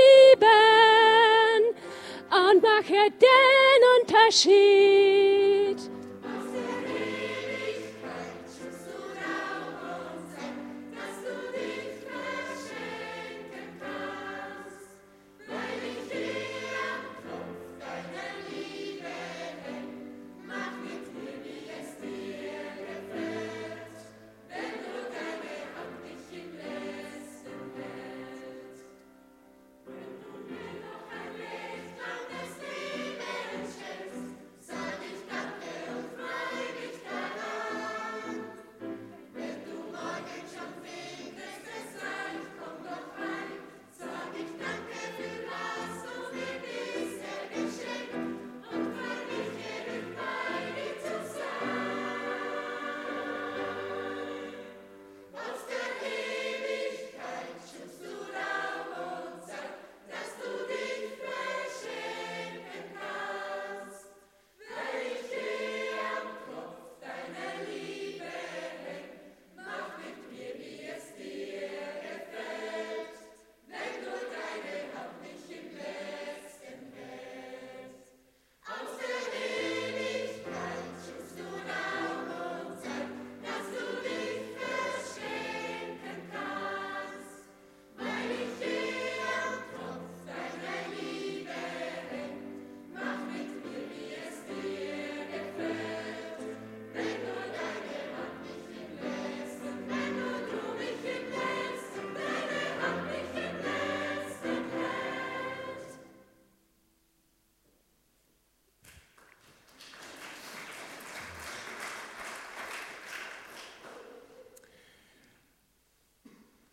S3: lieben und mache den Unterschied.
S4: Aus der Ewigkeit schufst du Raum und Zeit, dass du dich verschenken kannst, weil ich dir am Tropf deiner Liebe häng. Mach mit mir, wie es dir gefällt, wenn nur deine Hand mich im Letzten hält.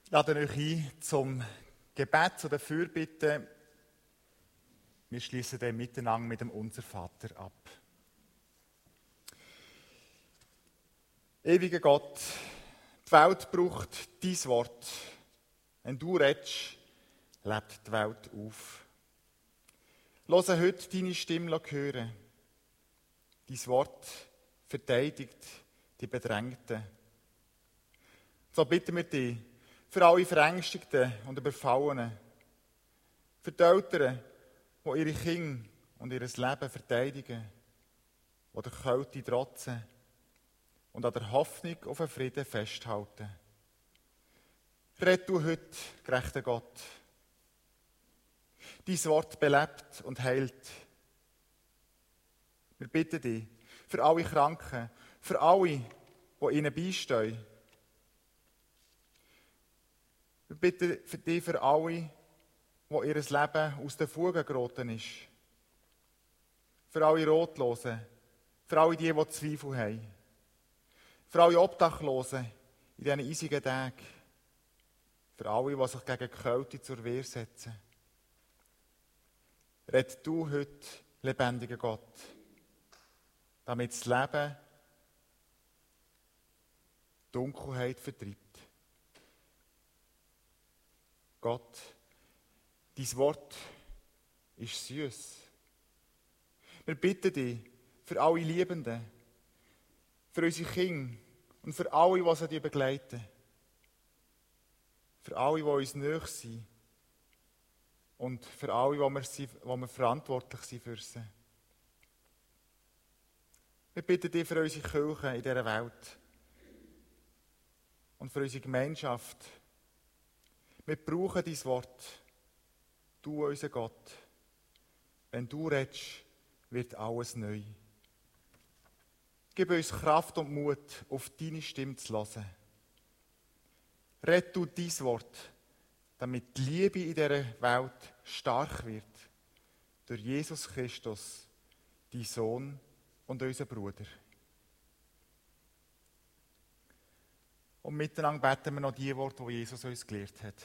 S1: Ich lade euch ein zum Gebet, zu der Fürbitte. Wir schließen dann miteinander mit dem Unser Vater ab. Ewiger Gott, die Welt braucht dein Wort. Wenn du redest, lebt die Welt auf. Lass heute deine Stimme hören. Dein Wort verteidigt die Bedrängten. So bitten wir dich für alle Verängstigten und Überfallenen, für die Eltern, die ihre Kinder und ihr Leben verteidigen, die der Kälte trotzen und an der Hoffnung auf einen Frieden festhalten. Red du heute, gerechter Gott. Dein Wort belebt und heilt. Wir bitten dich für alle Kranken, für alle, die ihnen beistehen. Wir bitten für dich für alle, wo ihr Leben aus den Fugen geraten ist. Für alle Rotlosen, für alle die, die Zweifel haben. Für alle Obdachlosen in diesen eisigen Tagen. Für alle, die sich gegen die Kälte zur Wehr setzen. Red du heute, lebendiger Gott, damit das Leben Dunkelheit vertreibt. Gott, dein Wort ist süß. Wir bitten dich für alle Liebenden, für unsere Kinder und für alle, die sie begleiten. Für alle, die uns nahe sind. Und für alle, die wir, sind, die wir verantwortlich sind für sie. Wir bitten dich für unsere Kirche in dieser Welt und für unsere Gemeinschaft. Wir brauchen dein Wort. Du, unser Gott. Wenn du redest, wird alles neu. Gib uns Kraft und Mut, auf deine Stimme zu hören. Red du dein Wort, damit die Liebe in dieser Welt stark wird. Durch Jesus Christus, dein Sohn und unser Bruder. Und miteinander beten wir noch die Worte, die Jesus uns gelehrt hat.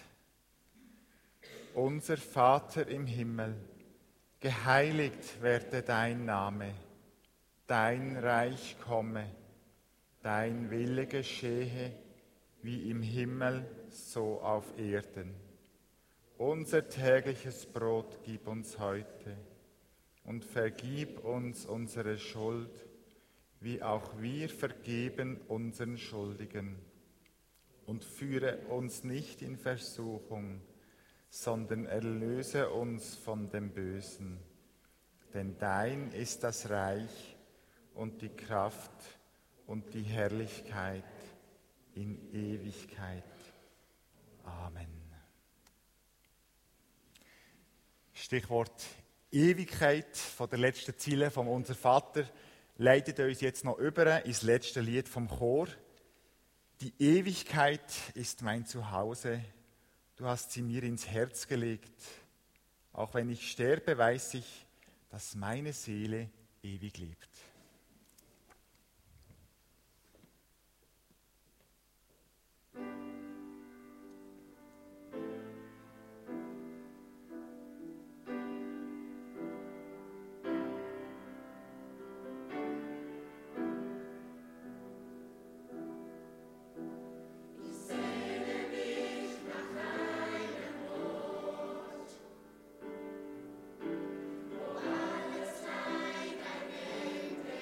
S1: Unser Vater im Himmel, geheiligt werde dein Name, dein Reich komme, dein Wille geschehe, wie im Himmel, so auf Erden. Unser tägliches Brot gib uns heute und vergib uns unsere Schuld, wie auch wir vergeben unseren Schuldigen. Und führe uns nicht in Versuchung, sondern erlöse uns von dem Bösen. Denn dein ist das Reich und die Kraft und die Herrlichkeit in Ewigkeit. Amen. Stichwort Ewigkeit von der letzten Ziele von Unser Vater leitet uns jetzt noch über ins letzte Lied vom Chor. Die Ewigkeit ist mein Zuhause. Du hast sie mir ins Herz gelegt. Auch wenn ich sterbe, weiß ich, dass meine Seele ewig lebt.
S4: Alles Leid ein Ende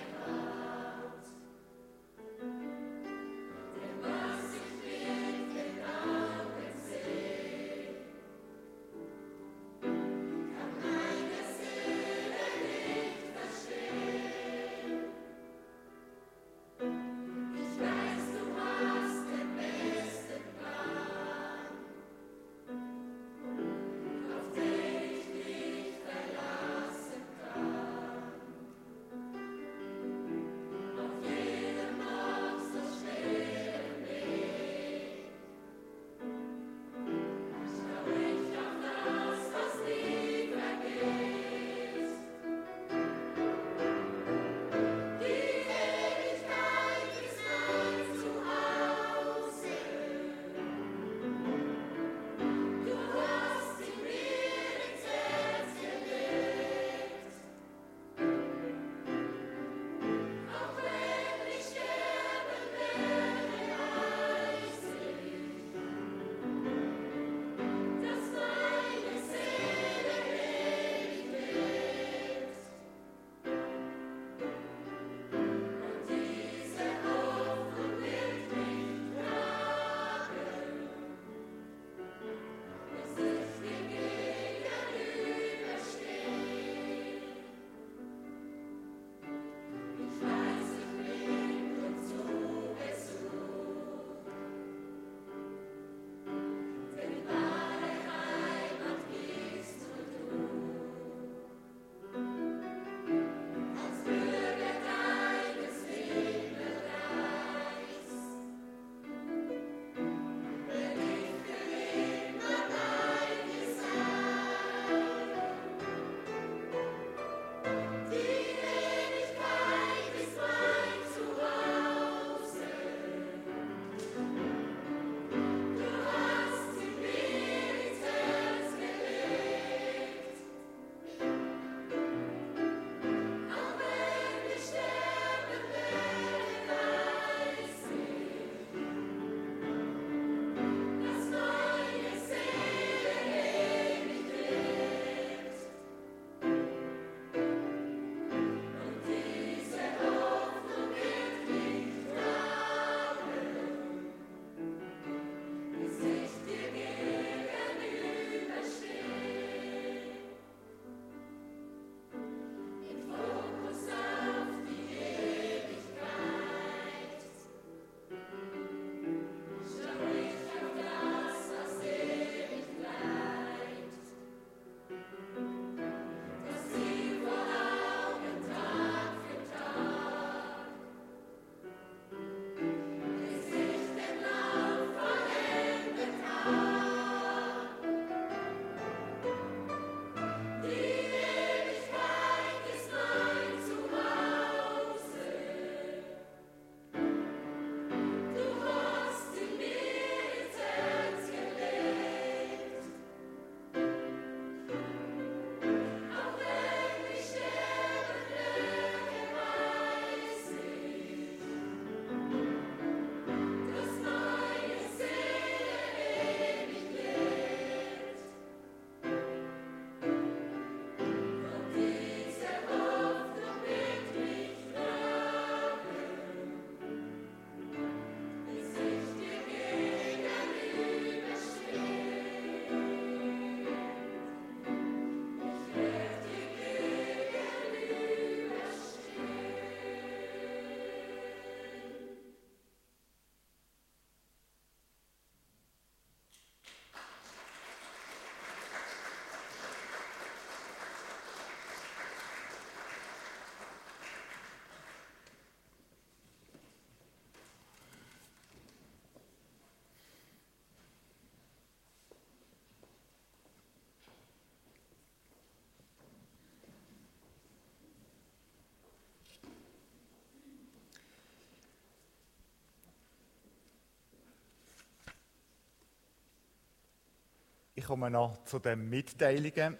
S1: Ich komme noch zu den Mitteilungen.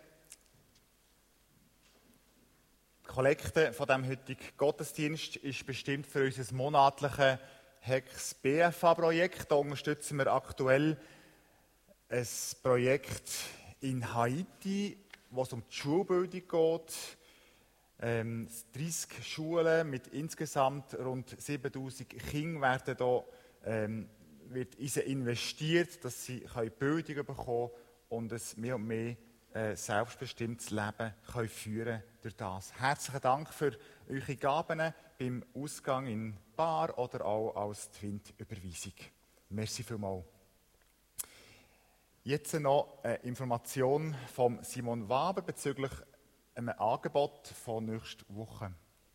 S1: Die Kollekte von dem heutigen Gottesdienst ist bestimmt für unser monatliches Hex B F A-Projekt. Da unterstützen wir aktuell ein Projekt in Haiti, wo es um die Schulbildung geht. Ähm, dreissig Schulen mit insgesamt rund siebentausend Kindern werden da, ähm, wird in sie investiert, dass sie Bildung bekommen können und ein mehr und mehr äh, selbstbestimmtes Leben können führen durch das. Herzlichen Dank für eure Gaben beim Ausgang in Bar oder auch als Twint-Überweisung. Merci vielmals. Jetzt noch eine Information von Simon Waber bezüglich einem Angebot von nächster Woche.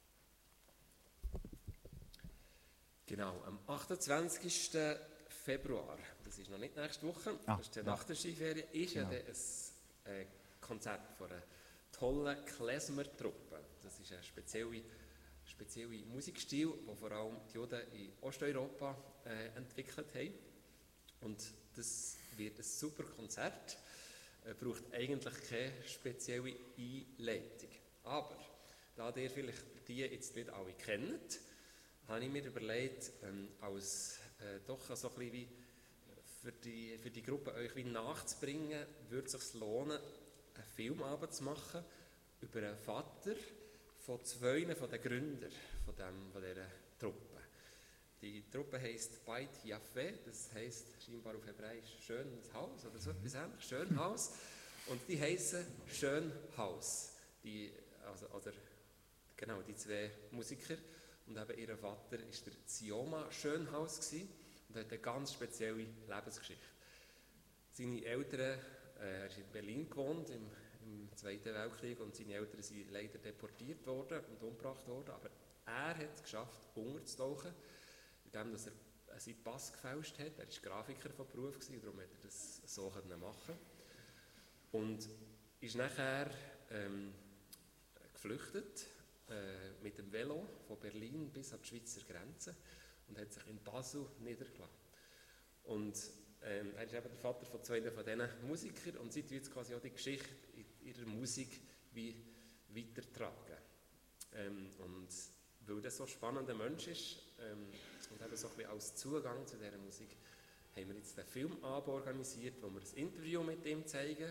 S5: Genau, am achtundzwanzigsten Februar, das ist noch nicht nächste Woche,
S1: Ah,
S5: das ist ja
S1: ja.
S5: nach der Skifärie, ist
S1: Genau.
S5: ja dann ein äh, Konzert von einer tollen Klezmer-Truppe. Das ist ein spezieller spezielle Musikstil, den vor allem die Juden in Osteuropa äh, entwickelt haben. Und das wird ein super Konzert. Er braucht eigentlich keine spezielle Einleitung. Aber, da ihr vielleicht die jetzt nicht alle kennt, habe ich mir überlegt, ähm, als äh, doch so ein bisschen wie für die, für die Gruppe euch wie nachzubringen, würde es sich lohnen, einen Filmabend zu machen über einen Vater von zwei von den Gründern von, dem, von dieser Truppe. Die Truppe heisst Beit Yaffe, das heisst scheinbar auf Hebräisch schönes Haus oder so etwas ähnliches, Schönhaus. Und die heissen Schönhaus. Die, also, oder, genau, die zwei Musiker. Und eben ihr Vater war der Sioma Schönhaus gewesen und hat eine ganz spezielle Lebensgeschichte. Seine Eltern, äh, er ist in Berlin gewohnt im, im Zweiten Weltkrieg und seine Eltern sind leider deportiert worden und umgebracht worden. Aber er hat es geschafft, unterzutauchen, indem dass er seinen Pass gefälscht hat. Er war Grafiker von Beruf gewesen, darum konnte er das so machen. Und ist nachher ähm, geflüchtet äh, mit dem Velo von Berlin bis an die Schweizer Grenze und hat sich in Basel niedergelassen. Und ähm, er ist eben der Vater von zwei von diesen Musikern und sie tun jetzt quasi auch die Geschichte in ihrer Musik wie weitertragen. Ähm, und weil das so ein spannender Mensch ist ähm, und eben so ein bisschen als Zugang zu dieser Musik, haben wir jetzt den Filmabend organisiert, wo wir ein Interview mit ihm zeigen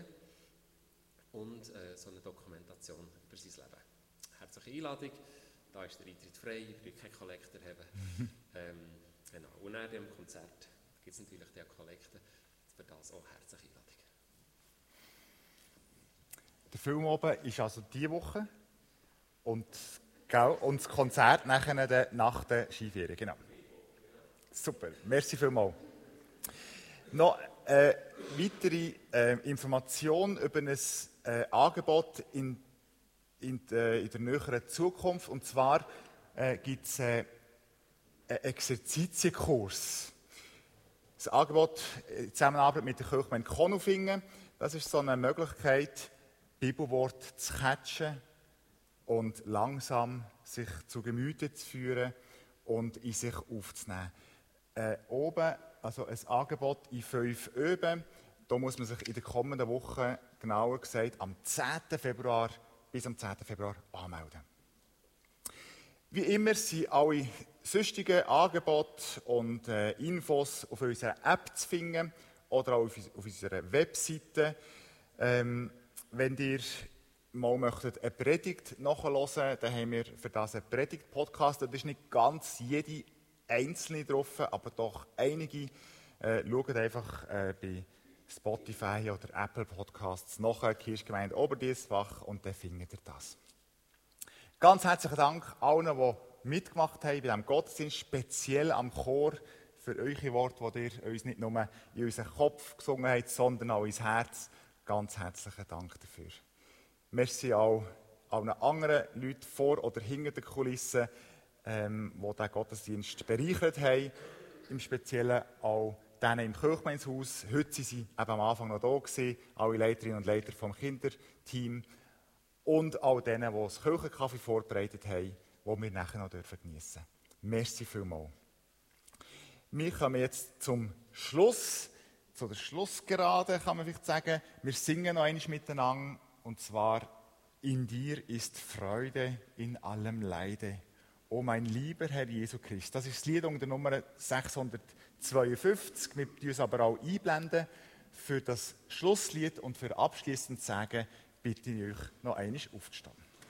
S5: und äh, so eine Dokumentation über sein Leben. Herzliche Einladung, da ist der Eintritt frei, ihr braucht keinen Kollektor haben. ähm, genau. Und nach dem Konzert gibt es natürlich die Kollekte, für das auch herzliche Einladung.
S1: Der Film oben ist also diese Woche und, gell, und das Konzert nachher de, nach der Skiferien. Genau. Super, merci vielmals. Noch eine weitere äh, Information über ein äh, Angebot in, in, äh, in der näheren Zukunft. Und zwar äh, gibt es äh, einen Exerzitienkurs. Das Angebot in Zusammenarbeit mit der Kirchgemeinde Konolfingen, das ist so eine Möglichkeit, Bibelwort zu catchen und langsam sich zu Gemüte zu führen und in sich aufzunehmen. Äh, oben, also ein Angebot in fünf Öben, da muss man sich in der kommenden Woche, genauer gesagt am zehnten Februar bis am zehnten Februar anmelden. Wie immer sind alle sonstigen Angebote und äh, Infos auf unserer App zu finden oder auch auf, auf unserer Webseite. Ähm, wenn ihr mal möchtet eine Predigt nachhören, dann haben wir für das einen Predigt-Podcast. Da ist nicht ganz jede einzelne drauf, aber doch einige. Äh, schaut einfach äh, bei Spotify oder Apple Podcasts nach, Kirchgemeinde Oberdiessbach, und dann findet ihr das. Ganz herzlichen Dank allen, die mitgemacht haben bei diesem Gottesdienst, speziell am Chor für eure Worte, die ihr uns nicht nur in unseren Kopf gesungen habt, sondern auch ins Herz. Ganz herzlichen Dank dafür. Merci auch allen anderen Leuten vor oder hinter den Kulissen, ähm, die diesen Gottesdienst bereichert haben. Im Speziellen auch denen im Kirchgemeindehaus. Heute waren sie eben am Anfang noch da gewesen, alle Leiterinnen und Leiter vom Kinderteam. Und all denen, die das Kirchenkaffee vorbereitet haben, den wir nachher noch geniessen dürfen. Merci vielmals. Wir kommen jetzt zum Schluss. zu der Schlussgerade, kann man vielleicht sagen. Wir singen noch einmal miteinander, und zwar: In dir ist Freude in allem Leide, o mein lieber Herr Jesu Christ. Das ist das Lied unter der Nummer sechshundertzweiundfünfzig. Wir blenden uns aber auch einblenden für das Schlusslied, und für abschließend zu sagen, bitte ich euch noch einmal aufzustehen.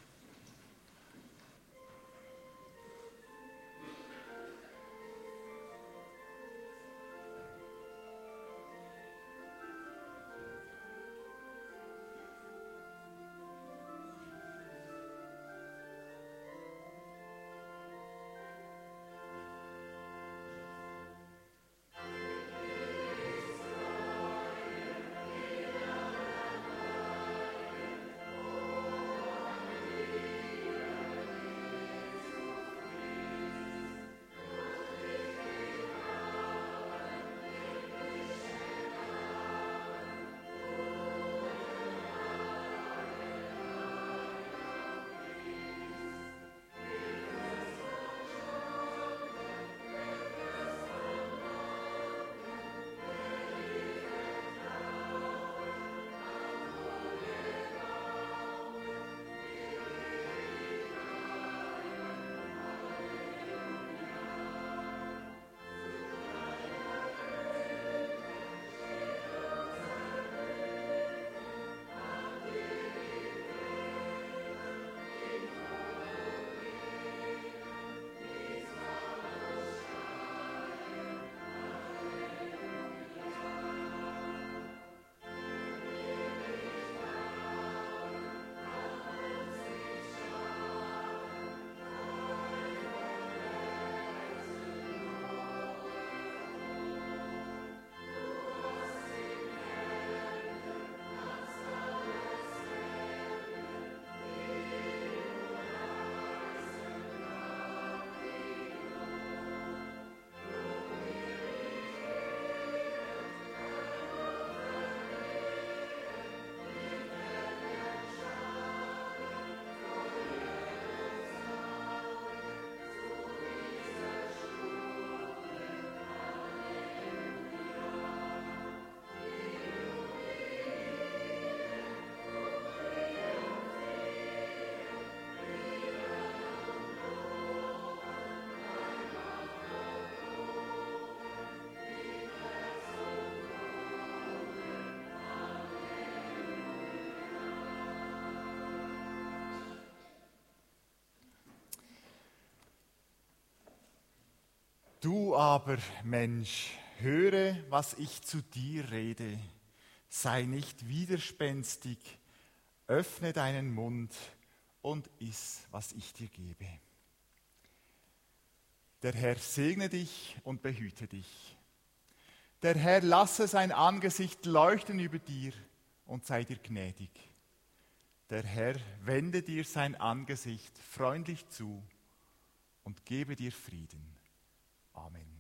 S1: Du aber, Mensch, höre, was ich zu dir rede. Sei nicht widerspenstig, öffne deinen Mund und iss, was ich dir gebe. Der Herr segne dich und behüte dich. Der Herr lasse sein Angesicht leuchten über dir und sei dir gnädig. Der Herr wende dir sein Angesicht freundlich zu und gebe dir Frieden. Amen.